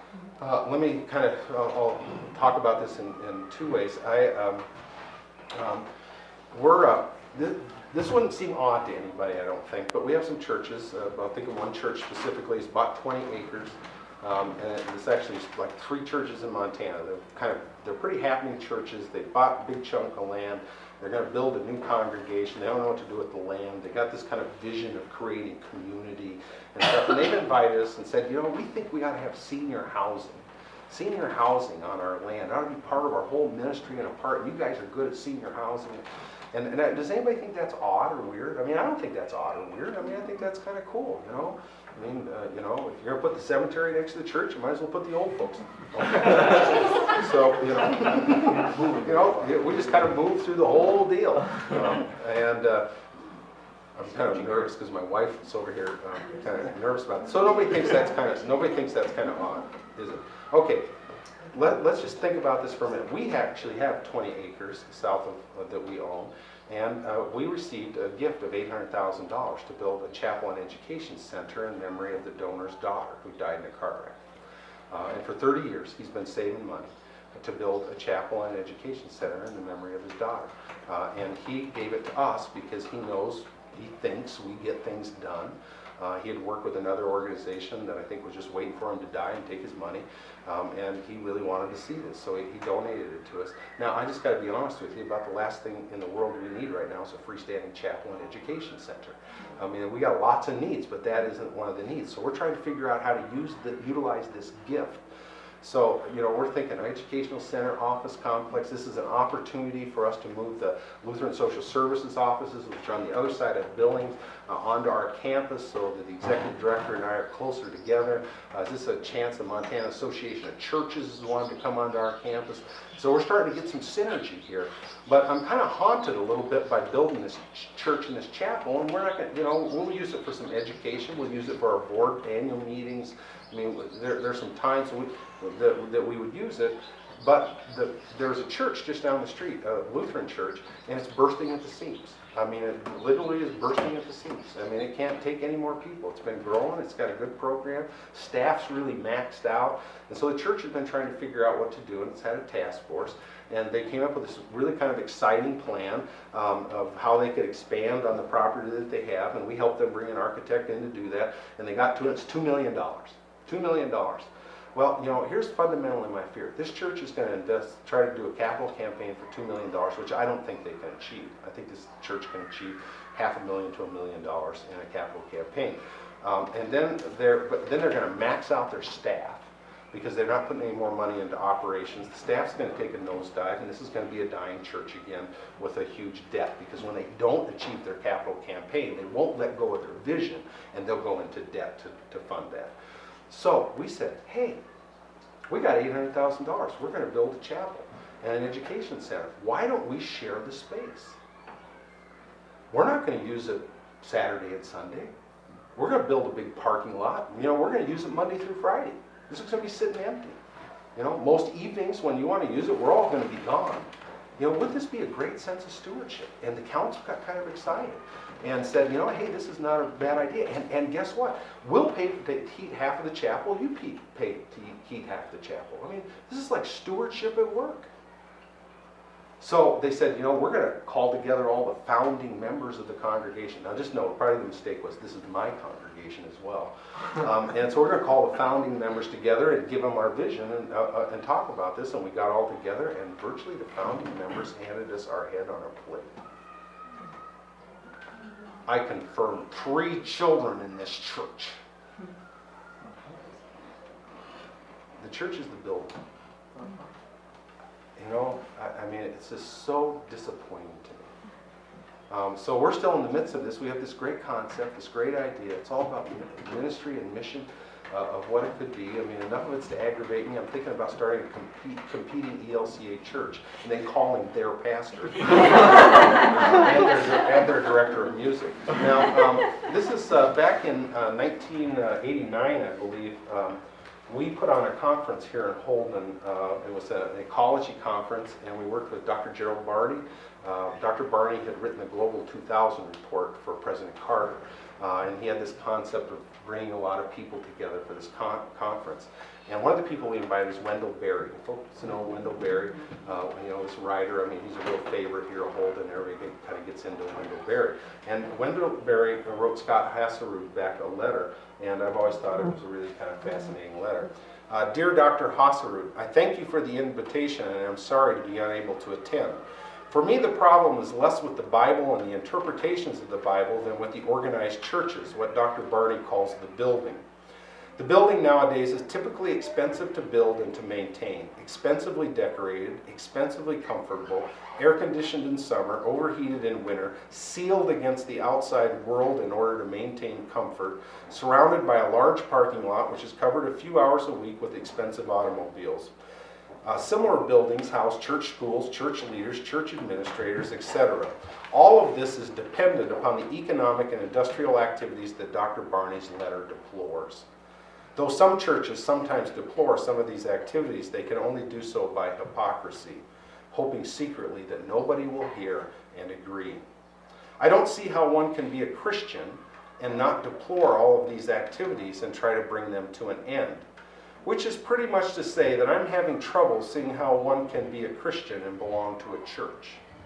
uh, let me kind of, I'll, I'll talk about this in, in two ways. I, um, um, we're, uh, th- this wouldn't seem odd to anybody, I don't think, but we have some churches. Uh, I'll think of one church specifically. It's about twenty acres. Um, and it's actually like three churches in Montana. They're kind of, they're pretty happening churches. They bought a big chunk of land. They're going to build a new congregation. They don't know what to do with the land. They got this kind of vision of creating community and stuff. And they've invited us and said, you know, we think we ought to have senior housing. Senior housing on our land. It ought to be part of our whole ministry and a part. You guys are good at senior housing. And, and does anybody think that's odd or weird? I mean, I don't think that's odd or weird. I mean, I think that's kind of cool, you know? I mean, uh, you know, if you're going to put the cemetery next to the church, you might as well put the old folks in. So, you know, you know, we just kind of moved through the whole deal. Um, and uh, I'm kind of nervous because my wife is over here um, kind of nervous about it. So nobody thinks that's kind of, nobody thinks that's kind of odd, is it? Okay. Let, let's just think about this for a minute. We actually have twenty acres south of uh, that we own, and uh, we received a gift of eight hundred thousand dollars to build a chapel and education center in memory of the donor's daughter who died in a car wreck. Uh, and for thirty years, he's been saving money to build a chapel and education center in the memory of his daughter. Uh, and he gave it to us because he knows, he thinks we get things done. Uh, he had worked with another organization that I think was just waiting for him to die and take his money. Um, and he really wanted to see this, so he, he donated it to us. Now, I just got to be honest with you, about the last thing in the world we need right now is a freestanding chapel and education center. I mean, we got lots of needs, but that isn't one of the needs. So we're trying to figure out how to use the, utilize this gift So, you know, we're thinking educational center, office complex. This is an opportunity for us to move the Lutheran Social Services offices, which are on the other side of Billings, uh, onto our campus so that the executive director and I are closer together. Uh, this is a chance the Montana Association of Churches is wanting to come onto our campus. So we're starting to get some synergy here. But I'm kind of haunted a little bit by building this ch- church and this chapel, and we're not going to, you know, we'll use it for some education. We'll use it for our board annual meetings. I mean, there, there's some times we, that, that we would use it, but the, there's a church just down the street, a Lutheran church, and it's bursting at the seams. I mean, it literally is bursting at the seams. I mean, it can't take any more people. It's been growing. It's got a good program. Staff's really maxed out. And so the church has been trying to figure out what to do, and it's had a task force. And they came up with this really kind of exciting plan um, of how they could expand on the property that they have. And we helped them bring an architect in to do that. And they got to it. It's two million dollars. two million dollars. Well, you know, here's fundamentally my fear. This church is going to invest, try to do a capital campaign for two million dollars, which I don't think they can achieve. I think this church can achieve half a million to a million dollars in a capital campaign. Um, and then they're, but then they're going to max out their staff because they're not putting any more money into operations. The staff's going to take a nosedive, and this is going to be a dying church again with a huge debt, because when they don't achieve their capital campaign, they won't let go of their vision, and they'll go into debt to, to fund that. So we said, hey, we got eight hundred thousand dollars. We're going to build a chapel and an education center. Why don't we share the space? We're not going to use it Saturday and Sunday. We're going to build a big parking lot. You know, we're going to use it Monday through Friday. This is going to be sitting empty. You know, most evenings when you want to use it, we're all going to be gone. You know, would this be a great sense of stewardship? And the council got kind of excited and said, you know, hey, this is not a bad idea. And, and guess what? We'll pay to heat half of the chapel. You pay, pay to heat half the chapel. I mean, this is like stewardship at work. So they said, you know, we're going to call together all the founding members of the congregation. Now, just know, probably the mistake was this is my congregation as well. Um, and so we're going to call the founding members together and give them our vision and, uh, uh, and talk about this. And we got all together, and virtually the founding members handed us our head on a plate. I confirmed three children in this church. The church is the building. You know, I, I mean, it's just so disappointing to me. Um, so we're still in the midst of this. We have this great concept, this great idea. It's all about ministry and mission uh, of what it could be. I mean, enough of it's to aggravate me. I'm thinking about starting a compete, competing E L C A church and then calling their pastor and, their, and their director of music. Now, um, this is uh, back in uh, nineteen eighty-nine, I believe. Um, We put on a conference here in Holden. Uh, it was a, an ecology conference, and we worked with Doctor Gerald Barney. Uh, Doctor Barney had written the Global two thousand report for President Carter, uh, and he had this concept of bringing a lot of people together for this con- conference. And one of the people we invited is Wendell Berry. Folks know Wendell Berry, uh, you know, this writer. I mean, he's a real favorite here at Holden. Everybody kind of gets into Wendell Berry. And Wendell Berry wrote Scott Hasselrud back a letter, and I've always thought it was a really kind of fascinating letter. Uh, Dear Doctor Hasselrud, I thank you for the invitation, and I'm sorry to be unable to attend. For me, the problem is less with the Bible and the interpretations of the Bible than with the organized churches, what Doctor Barney calls the building. The building nowadays is typically expensive to build and to maintain, expensively decorated, expensively comfortable, air-conditioned in summer, overheated in winter, sealed against the outside world in order to maintain comfort, surrounded by a large parking lot which is covered a few hours a week with expensive automobiles. Uh, similar buildings house church schools, church leaders, church administrators, et cetera. All of this is dependent upon the economic and industrial activities that Doctor Barney's letter deplores. Though some churches sometimes deplore some of these activities, they can only do so by hypocrisy, hoping secretly that nobody will hear and agree. I don't see how one can be a Christian and not deplore all of these activities and try to bring them to an end, which is pretty much to say that I'm having trouble seeing how one can be a Christian and belong to a church.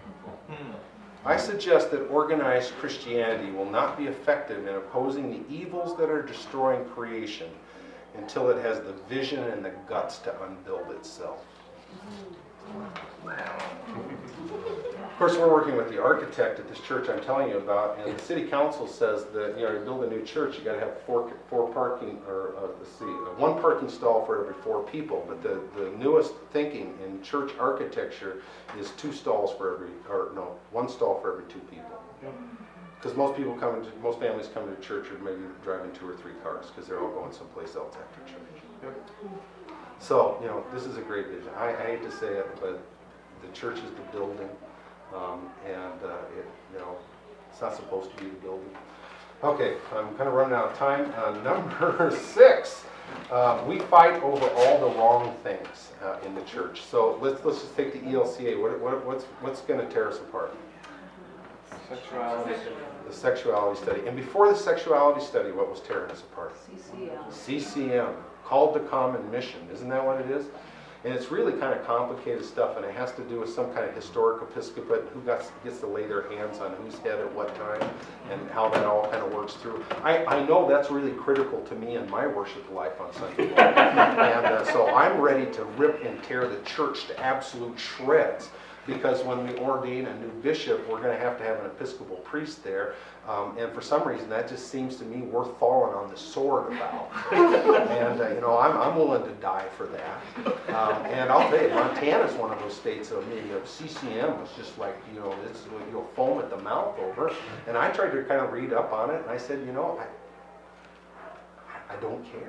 I suggest that organized Christianity will not be effective in opposing the evils that are destroying creation until it has the vision and the guts to unbuild itself. Of course, we're working with the architect at this church I'm telling you about, and the city council says that, you know, to build a new church, you gotta have four, four parking, or, uh, let's see, uh, one parking stall for every four people, but the, the newest thinking in church architecture is two stalls for every, or no, one stall for every two people. Because most people come into, most families come to church or maybe driving two or three cars, because they're all going someplace else after church. So, you know, this is a great vision. I, I hate to say it, but the church is the building. Um, and uh, it, you know, it's not supposed to be the building. Okay, I'm kind of running out of time. Uh, number six, uh, we fight over all the wrong things uh, in the church. So let's let's just take the E L C A. What, what what's what's going to tear us apart? Sexuality. The sexuality study. And before the sexuality study, what was tearing us apart? C C M. C C M, called to common mission. Isn't that what it is? And it's really kind of complicated stuff, and it has to do with some kind of historic episcopate, who got, gets to lay their hands on whose head at what time, and how that all kind of works through. I, I know that's really critical to me in my worship life on Sunday morning. And uh, so I'm ready to rip and tear the church to absolute shreds, because when we ordain a new bishop, we're going to have to have an Episcopal priest there. Um, and for some reason, that just seems to me worth falling on the sword about. And, uh, you know, I'm, I'm willing to die for that. Um, and I'll tell you, Montana's one of those states, I mean, the C C M was just like, you know, it's, you'll foam at the mouth over. And I tried to kind of read up on it, and I said, you know, I, I don't care.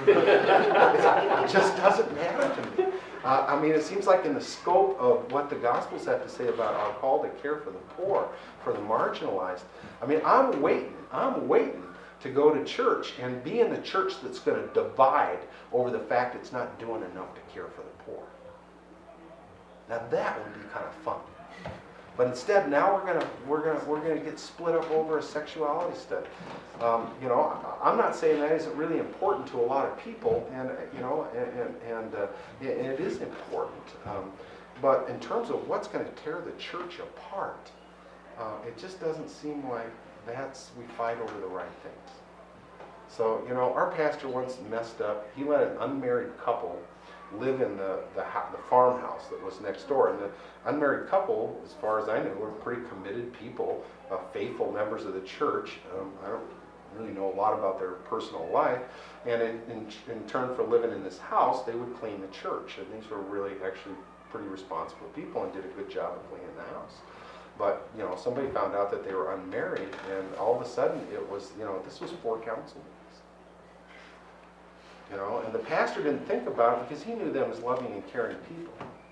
It just doesn't matter to me. Uh, I mean, it seems like in the scope of what the Gospels have to say about our call to care for the poor, for the marginalized, I mean, I'm waiting, I'm waiting to go to church and be in the church that's going to divide over the fact it's not doing enough to care for the poor. Now that would be kind of fun. But instead, now we're gonna we're gonna we're gonna get split up over a sexuality study. Um, you know, I'm not saying that isn't really important to a lot of people, and you know, and and, uh, and it is important. Um, but in terms of what's going to tear the church apart, uh, it just doesn't seem like that's we fight over the right things. So you know, our pastor once messed up. He let an unmarried couple live in the, the the farmhouse that was next door. And the unmarried couple, as far as I knew, were pretty committed people, uh, faithful members of the church. Um, I don't really know a lot about their personal life. And in, in, in turn for living in this house, they would clean the church. And these were really actually pretty responsible people and did a good job of cleaning the house. But, you know, somebody found out that they were unmarried, and all of a sudden it was, you know, this was four council meetings. You know, and the pastor didn't think about it because he knew them as loving and caring people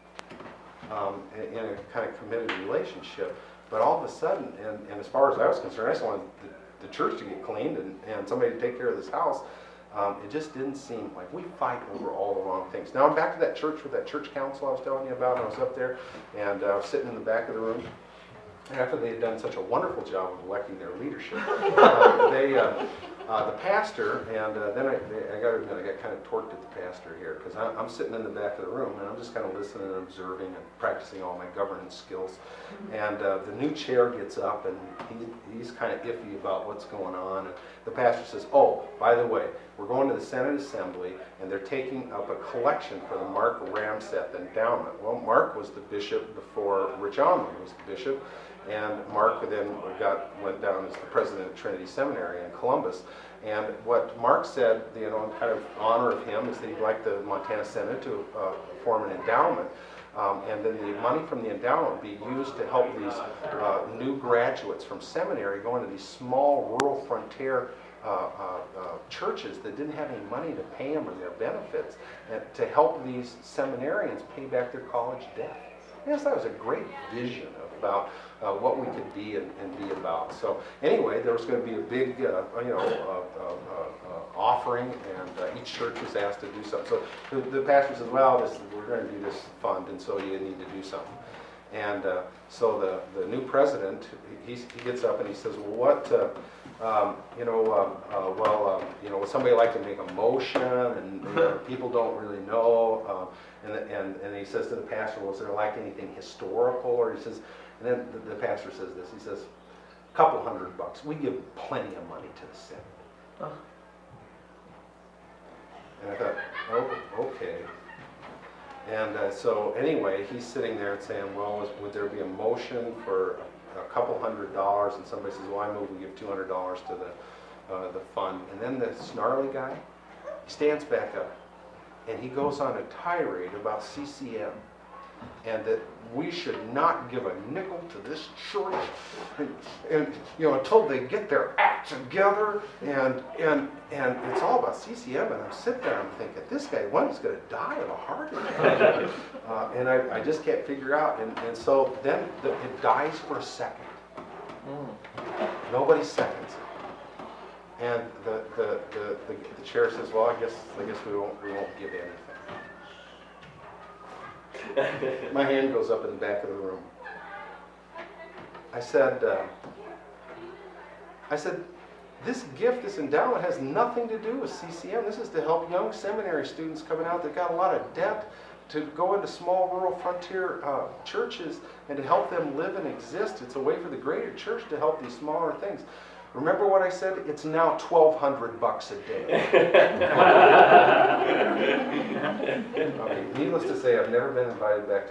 um, in, in a kind of committed relationship. But all of a sudden, and, and as far as I was concerned, I just wanted the, the church to get cleaned and, and somebody to take care of this house. Um, it just didn't seem like we fight over all the wrong things. Now I'm back to that church with that church council I was telling you about. I was up there, and uh, I was sitting in the back of the room. After they had done such a wonderful job of electing their leadership, uh, they, uh, uh, the pastor, and uh, then I, I got to admit, I got kind of torqued at the pastor here, because I'm, I'm sitting in the back of the room, and I'm just kind of listening and observing and practicing all my governance skills. And uh, the new chair gets up, and he, he's kind of iffy about what's going on. And the pastor says, oh, by the way, we're going to the Senate Assembly, and they're taking up a collection for the Mark Ramseth Endowment. Well, Mark was the bishop before Rich Almond was the bishop. And Mark then got went down as the president of Trinity Seminary in Columbus. And what Mark said, you know, in kind of honor of him, is that he'd like the Montana Senate to uh, form an endowment. Um, and then the money from the endowment would be used to help these uh, new graduates from seminary go into these small rural frontier uh, uh, uh, churches that didn't have any money to pay them or their benefits, and to help these seminarians pay back their college debt. Yes, that was a great vision about uh, what we could be and, and be about. So anyway, there was going to be a big, uh, you know, uh, uh, uh, offering, and uh, each church was asked to do something. So the, the pastor says, well, this, we're going to do this fund, and so you need to do something. And uh, so the, the new president, he, he gets up and he says, well, what, uh, um, you know, uh, uh, well, um, you know, would somebody like to make a motion? And you know, people don't really know. Uh, and, and and he says to the pastor, well, is there like anything historical? Or he says, and then the, the pastor says this, he says, a couple hundred bucks. We give plenty of money to the Senate. Oh. And I thought, oh, okay. And uh, so anyway, he's sitting there and saying, well, is, would there be a motion for a, a couple hundred dollars? And somebody says, well, I move we give two hundred dollars to the, uh, the fund. And then the snarly guy, he stands back up and he goes on a tirade about C C M. And that we should not give a nickel to this church, and, and you know, until they get their act together, and and and it's all about C C M. And I'm sitting there, I'm thinking, this guy, one is going to die of a heart attack, uh, and I, I just can't figure out. And, and so then the, it dies for a second. Nobody seconds it. And the the, the the the chair says, well, I guess I guess we won't we won't give anything. My hand goes up in the back of the room. I said, uh, I said, this gift, this endowment has nothing to do with C C M. This is to help young seminary students coming out that got a lot of debt, to go into small rural frontier uh, churches and to help them live and exist. It's a way for the greater church to help these smaller things. Remember what I said? It's now twelve hundred bucks a day. Okay, needless to say, I've never been invited back to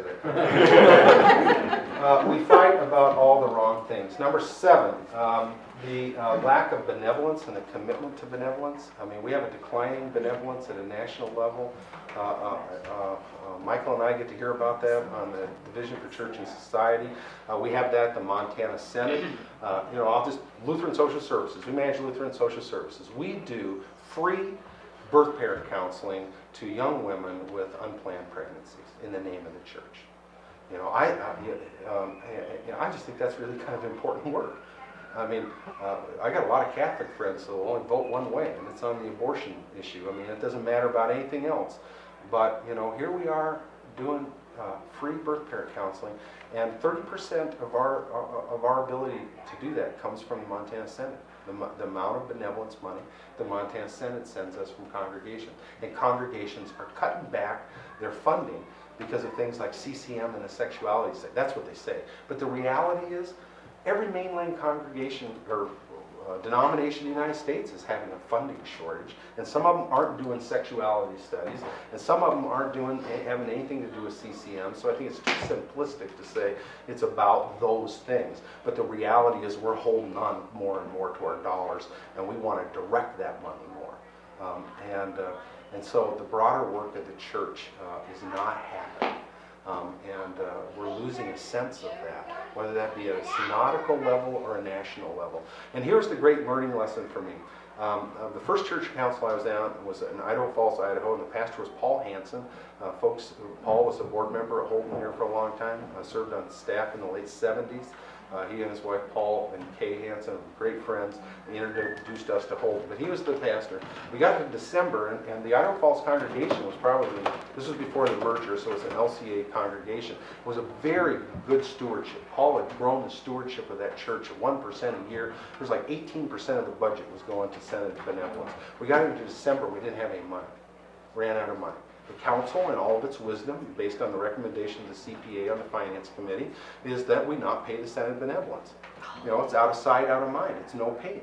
that. uh, we fight about all the wrong things. Number seven, um, the uh, lack of benevolence and the commitment to benevolence. I mean, we have a declining benevolence at a national level. Uh, uh, uh, uh, Michael and I get to hear about that on the Division for Church and Society. Uh, we have that at the Montana Senate. Uh, you know, I'll just, Lutheran Social Services. We manage Lutheran Social Services. We do free birth parent counseling to young women with unplanned pregnancies in the name of the church. You know, I, I, um, you know, I just think that's really kind of important work. I mean, uh, I got a lot of Catholic friends who will only vote one way, and it's on the abortion issue. I mean, it doesn't matter about anything else. But, you know, here we are doing uh, free birth parent counseling, and thirty percent of our uh, of our ability to do that comes from the Montana Senate. The, the amount of benevolence money the Montana Senate sends us from congregations. And congregations are cutting back their funding because of things like C C M and the sexuality side. That's what they say. But the reality is, every mainline congregation or uh, denomination in the United States is having a funding shortage, and some of them aren't doing sexuality studies, and some of them aren't doing having anything to do with C C M. So I think it's too simplistic to say it's about those things. But the reality is we're holding on more and more to our dollars, and we want to direct that money more. Um, and uh, and so the broader work of the church uh, is not happening. Um, and uh, we're losing a sense of that, whether that be at a synodical level or a national level. And here's the great learning lesson for me. Um, uh, the first church council I was at was in Idaho Falls, Idaho, and the pastor was Paul Hansen. Uh, folks, Paul was a board member at Holden here for a long time, uh, served on staff in the late seventies. Uh, he and his wife Paul and Kay Hansen were great friends. He introduced us to Holden, but he was the pastor. We got to December, and, and the Idaho Falls congregation was probably, this was before the merger, so it was an L C A congregation. It was a very good stewardship. Paul had grown the stewardship of that church at one percent a year. There was like eighteen percent of the budget was going to Senate benevolence. We got into December, we didn't have any money. Ran out of money. The council, in all of its wisdom, based on the recommendation of the C P A on the Finance Committee, is that we not pay the Senate benevolence. You know, it's out of sight, out of mind. It's no pay.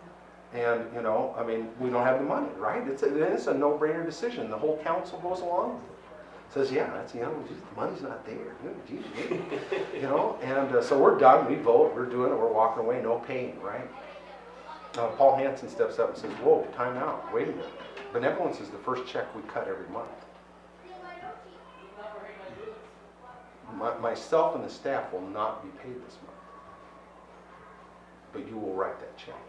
And, you know, I mean, we don't have the money, right? It's a, it's a no-brainer decision. The whole council goes along with it. Says, yeah, that's, you know, geez, the money's not there. Geez, you know, and uh, so we're done. We vote. We're doing it. We're walking away. No paying, right? Uh, Paul Hansen steps up and says, whoa, time out. Wait a minute. Benevolence is the first check we cut every month. My, myself and the staff will not be paid this month, but you will write that check.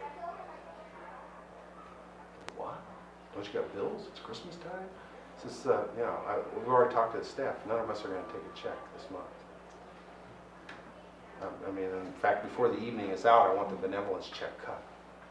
What? Don't you got bills? It's Christmas time? Says, uh, you know, I, we've already talked to the staff. None of us are going to take a check this month. Um, I mean, in fact, before the evening is out, I want the benevolence check cut.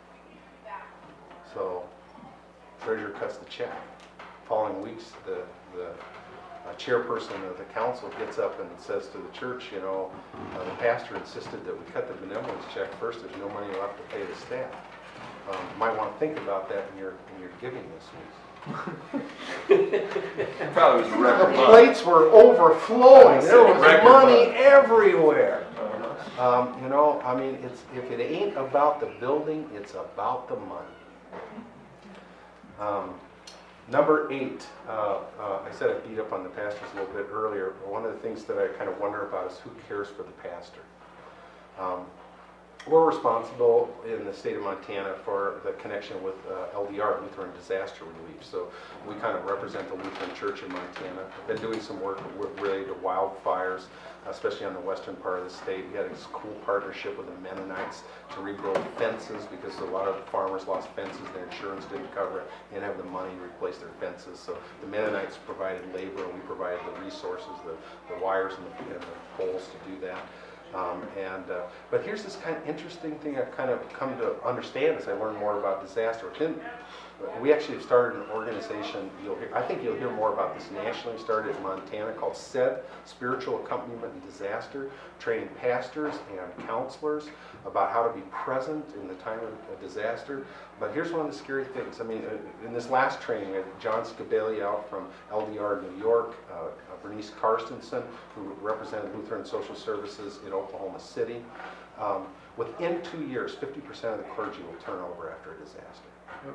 So, treasurer cuts the check. Following weeks, the the uh, chairperson of the council gets up and says to the church, you know, uh, the pastor insisted that we cut the benevolence check first. There's no money left to pay the staff. Um, you might want to think about that in your in your giving this week. Probably was a record The month. plates were overflowing. There was Record money month. everywhere. Um, you know, I mean, it's if it ain't about the building, it's about the money. Um, Number eight, uh, uh, I said I beat up on the pastors a little bit earlier. But one of the things that I kind of wonder about is who cares for the pastor. Um, we're responsible in the state of Montana for the connection with uh, L D R, Lutheran Disaster Relief. So we kind of represent the Lutheran Church in Montana. I've been doing some work related to wildfires, especially on the western part of the state. We had this cool partnership with the Mennonites to regrow fences because a lot of farmers lost fences, their insurance didn't cover it, they didn't have the money to replace their fences. So the Mennonites provided labor and we provided the resources, the, the wires and the, and the poles to do that. Um, and uh, but here's this kind of interesting thing I've kind of come to understand as I learn more about disaster. Within, we actually have started an organization. You'll hear, I think you'll hear more about this nationally. Started in Montana called S E D, Spiritual Accompaniment in Disaster, training pastors and counselors about how to be present in the time of a disaster. But here's one of the scary things. I mean, in this last training, we had John Scabelli out from L D R New York, uh, Bernice Karstensen, who represented Lutheran Social Services in Oklahoma City. Um, within two years, fifty percent of the clergy will turn over after a disaster.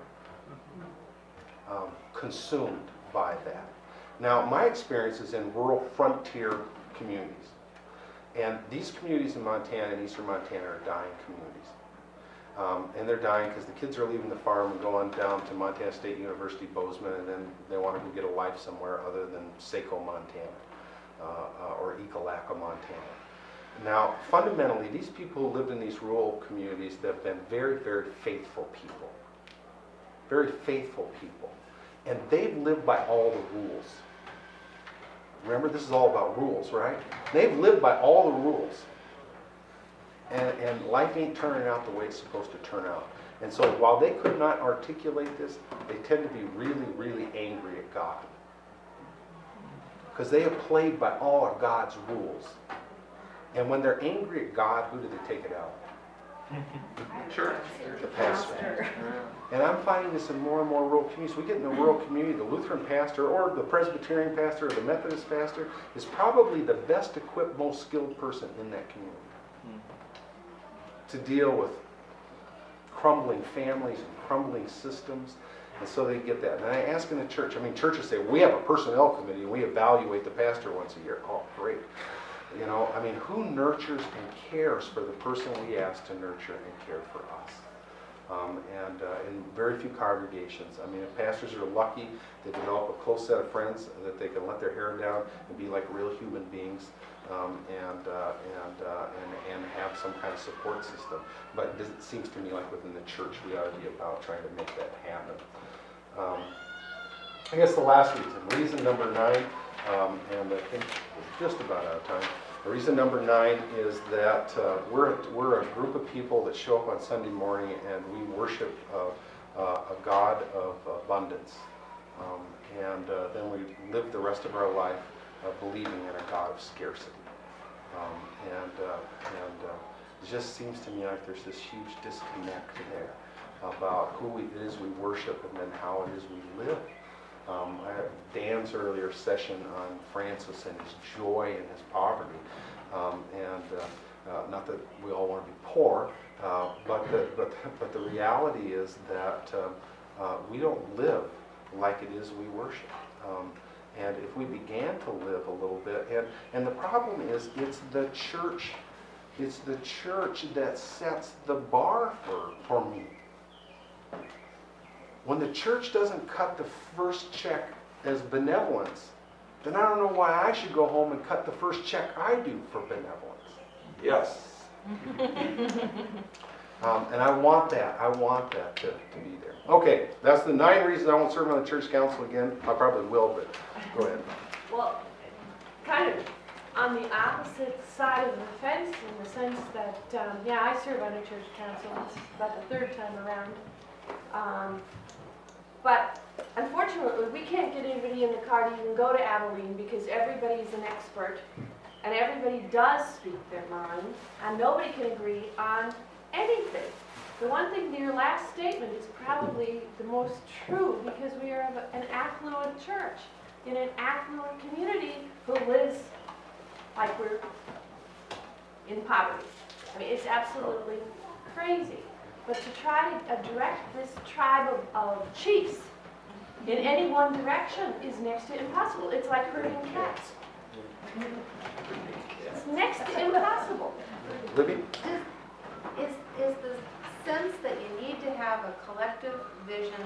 Um, consumed by that. Now, my experience is in rural frontier communities. And these communities in Montana and eastern Montana are dying communities. Um, and they're dying because the kids are leaving the farm and going down to Montana State University, Bozeman, and then they want to go get a life somewhere other than Saco, Montana, uh, uh, or Ekalaka, Montana. Now, fundamentally, these people who lived in these rural communities, they've been very, very faithful people. Very faithful people. And they've lived by all the rules. Remember, this is all about rules, right? They've lived by all the rules. And, and life ain't turning out the way it's supposed to turn out. And so while they could not articulate this, they tend to be really, really angry at God. Because they have played by all of God's rules. And when they're angry at God, who do they take it out? Church. The pastor. And I'm finding this in more and more rural communities. We get in the rural community, the Lutheran pastor or the Presbyterian pastor or the Methodist pastor is probably the best equipped, most skilled person in that community to deal with crumbling families and crumbling systems. And so they get that. And I ask in the church, I mean, churches say, we have a personnel committee and we evaluate the pastor once a year. Oh, great. You know, I mean, who nurtures and cares for the person we ask to nurture and care for us? Um, and uh, in very few congregations, I mean, if pastors are lucky, they develop a close set of friends that they can let their hair down and be like real human beings, um, and, uh, and, uh, and and have some kind of support system. But it seems to me like within the church, we ought to be about trying to make that happen. Um, I guess the last reason, reason number nine, um, and I think we're just about out of time. Reason number nine is that uh, we're, a, we're a group of people that show up on Sunday morning and we worship uh, uh, a God of abundance. Um, and uh, then we live the rest of our life uh, believing in a God of scarcity. Um, and uh, and uh, it just seems to me like there's this huge disconnect there about who it is we worship and then how it is we live. Um, I had Dan's earlier session on Francis and his joy and his poverty. Um, and uh, uh, not that we all want to be poor, uh, but, the, but, but the reality is that uh, uh, we don't live like it is we worship. Um, and if we began to live a little bit, and, and the problem is it's the church, it's the church that sets the bar for, for me. When the church doesn't cut the first check as benevolence, then I don't know why I should go home and cut the first check I do for benevolence. Yes. um, and I want that. I want that to, to be there. Okay, that's the nine reasons I won't serve on the church council again. I probably will, but go ahead. Well, kind of on the opposite side of the fence in the sense that, um, yeah, I serve on a church council. It's about the third time around. Um, But unfortunately, we can't get anybody in the car to even go to Abilene because everybody's an expert and everybody does speak their mind and nobody can agree on anything. The one thing, your last statement is probably the most true because we are an affluent church in an affluent community who lives like we're in poverty. I mean, it's absolutely crazy. But to try to direct this tribe of, of chiefs in any one direction is next to impossible. It's like herding cats. It's next to impossible. Libby? Is, is the sense that you need to have a collective vision,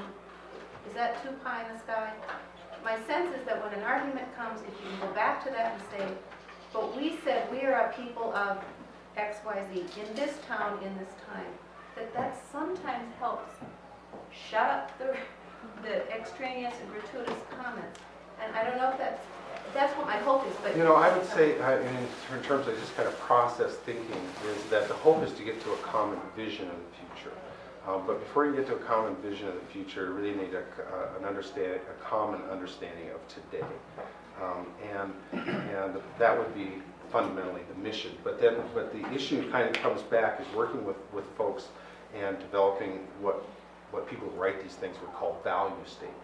is that too pie in the sky? My sense is that when an argument comes, if you can go back to that and say, but we said we are a people of X, Y, Z in this town, in this time, that that sometimes helps shut up the, the extraneous and gratuitous comments. And I don't know if that's, that's what my hope is, but... You know, I would say, uh, in, in terms of just kind of process thinking, is that the hope is to get to a common vision of the future. Um, but before you get to a common vision of the future, you really need a, uh, an understand, a common understanding of today. Um, and, and that would be fundamentally the mission. But then, but the issue kind of comes back is working with, with folks and developing what, what people who write these things would call value statements.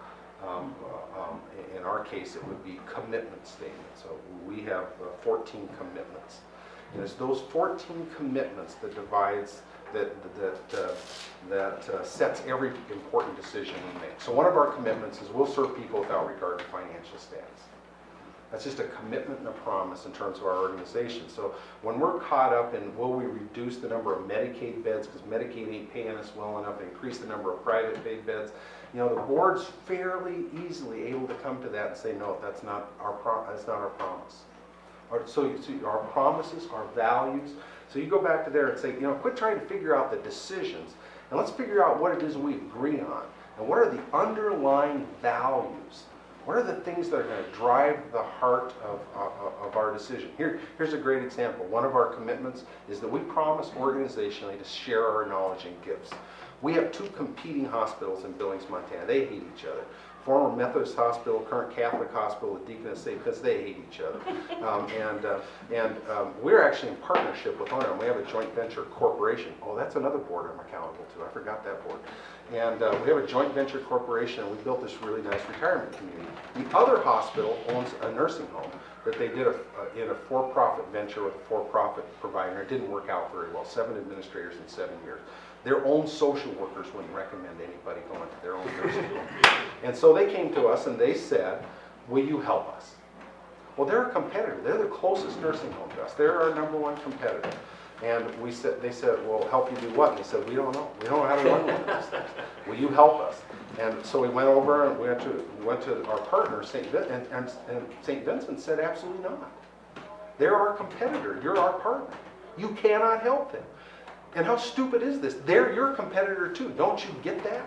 Um, uh, um, in our case, it would be commitment statements. So we have uh, fourteen commitments. And it's those fourteen commitments that divides, that, that, uh, that uh, sets every important decision we make. So one of our commitments is we'll serve people without regard to financial status. That's just a commitment and a promise in terms of our organization. So when we're caught up in will we reduce the number of Medicaid beds because Medicaid ain't paying us well enough, increase the number of private paid beds, you know, the board's fairly easily able to come to that and say, no, that's not our pro- that's not our promise. Our, so, you, so our promises, our values. So you go back to there and say, you know, quit trying to figure out the decisions and let's figure out what it is we agree on and what are the underlying values. What are the things that are going to drive the heart of, uh, of our decision? Here, here's a great example. One of our commitments is that we promise organizationally to share our knowledge and gifts. We have two competing hospitals in Billings, Montana. They hate each other. Former Methodist Hospital, current Catholic Hospital, the Deaconess Saint, because they hate each other. Um, and uh, and um, we're actually in partnership with one of them. We have a joint venture corporation. Oh, that's another board I'm accountable to. I forgot that board. And uh, we have a joint venture corporation, and we built this really nice retirement community. The other hospital owns a nursing home that they did a, uh, in a for-profit venture with a for-profit provider. It didn't work out very well. Seven administrators in seven years. Their own social workers wouldn't recommend anybody going to their own nursing home. And so they came to us and they said, will you help us? Well, they're a competitor. They're the closest nursing home to us. They're our number one competitor. And we said, they said, well, help you do what? And we said, we don't know. We don't know how to run one of those things. Will you help us? And so we went over and we went to, we went to our partner, Saint Vin- and, and, and Saint Vincent said, absolutely not. They're our competitor. You're our partner. You cannot help them. And how stupid is this? They're your competitor too. Don't you get that?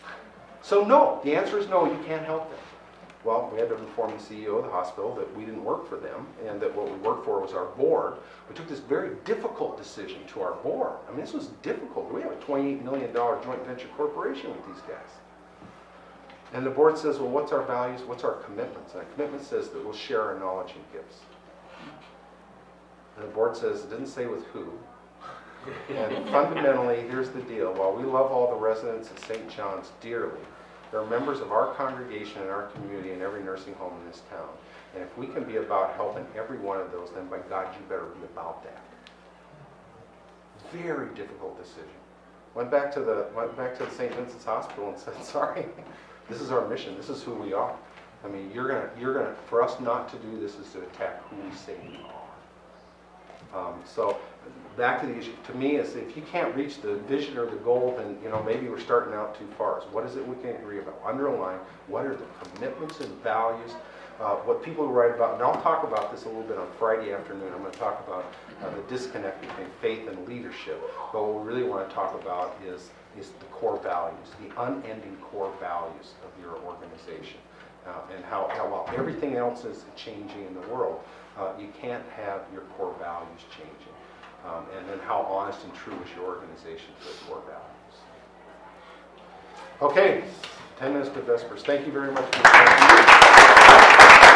So no, the answer is no, you can't help them. Well, we had to inform the C E O of the hospital that we didn't work for them and that what we worked for was our board. We took this very difficult decision to our board. I mean, this was difficult. We have a twenty-eight million dollars joint venture corporation with these guys. And the board says, well, what's our values? What's our commitments? And our commitment says that we'll share our knowledge and gifts. And the board says, it didn't say with who. And fundamentally, here's the deal. While we love all the residents of Saint John's dearly, there are members of our congregation and our community in every nursing home in this town. And if we can be about helping every one of those, then by God, you better be about that. Very difficult decision. Went back to the went back to the Saint Vincent's Hospital and said, sorry, this is our mission. This is who we are. I mean, you're gonna you're gonna for us not to do this is to attack who we say we are. Um, so back to the issue, to me, is if you can't reach the vision or the goal, then you know maybe we're starting out too far. So what is it we can agree about? Underline, what are the commitments and values? Uh, what people write about, and I'll talk about this a little bit on Friday afternoon. I'm going to talk about uh, the disconnect between faith and leadership. But what we really want to talk about is, is the core values, the unending core values of your organization. Uh, and how, how while everything else is changing in the world, uh, you can't have your core values changing. Um, and then how honest and true is your organization to its core values. Okay, ten minutes to Vespers. Thank you very much for your time.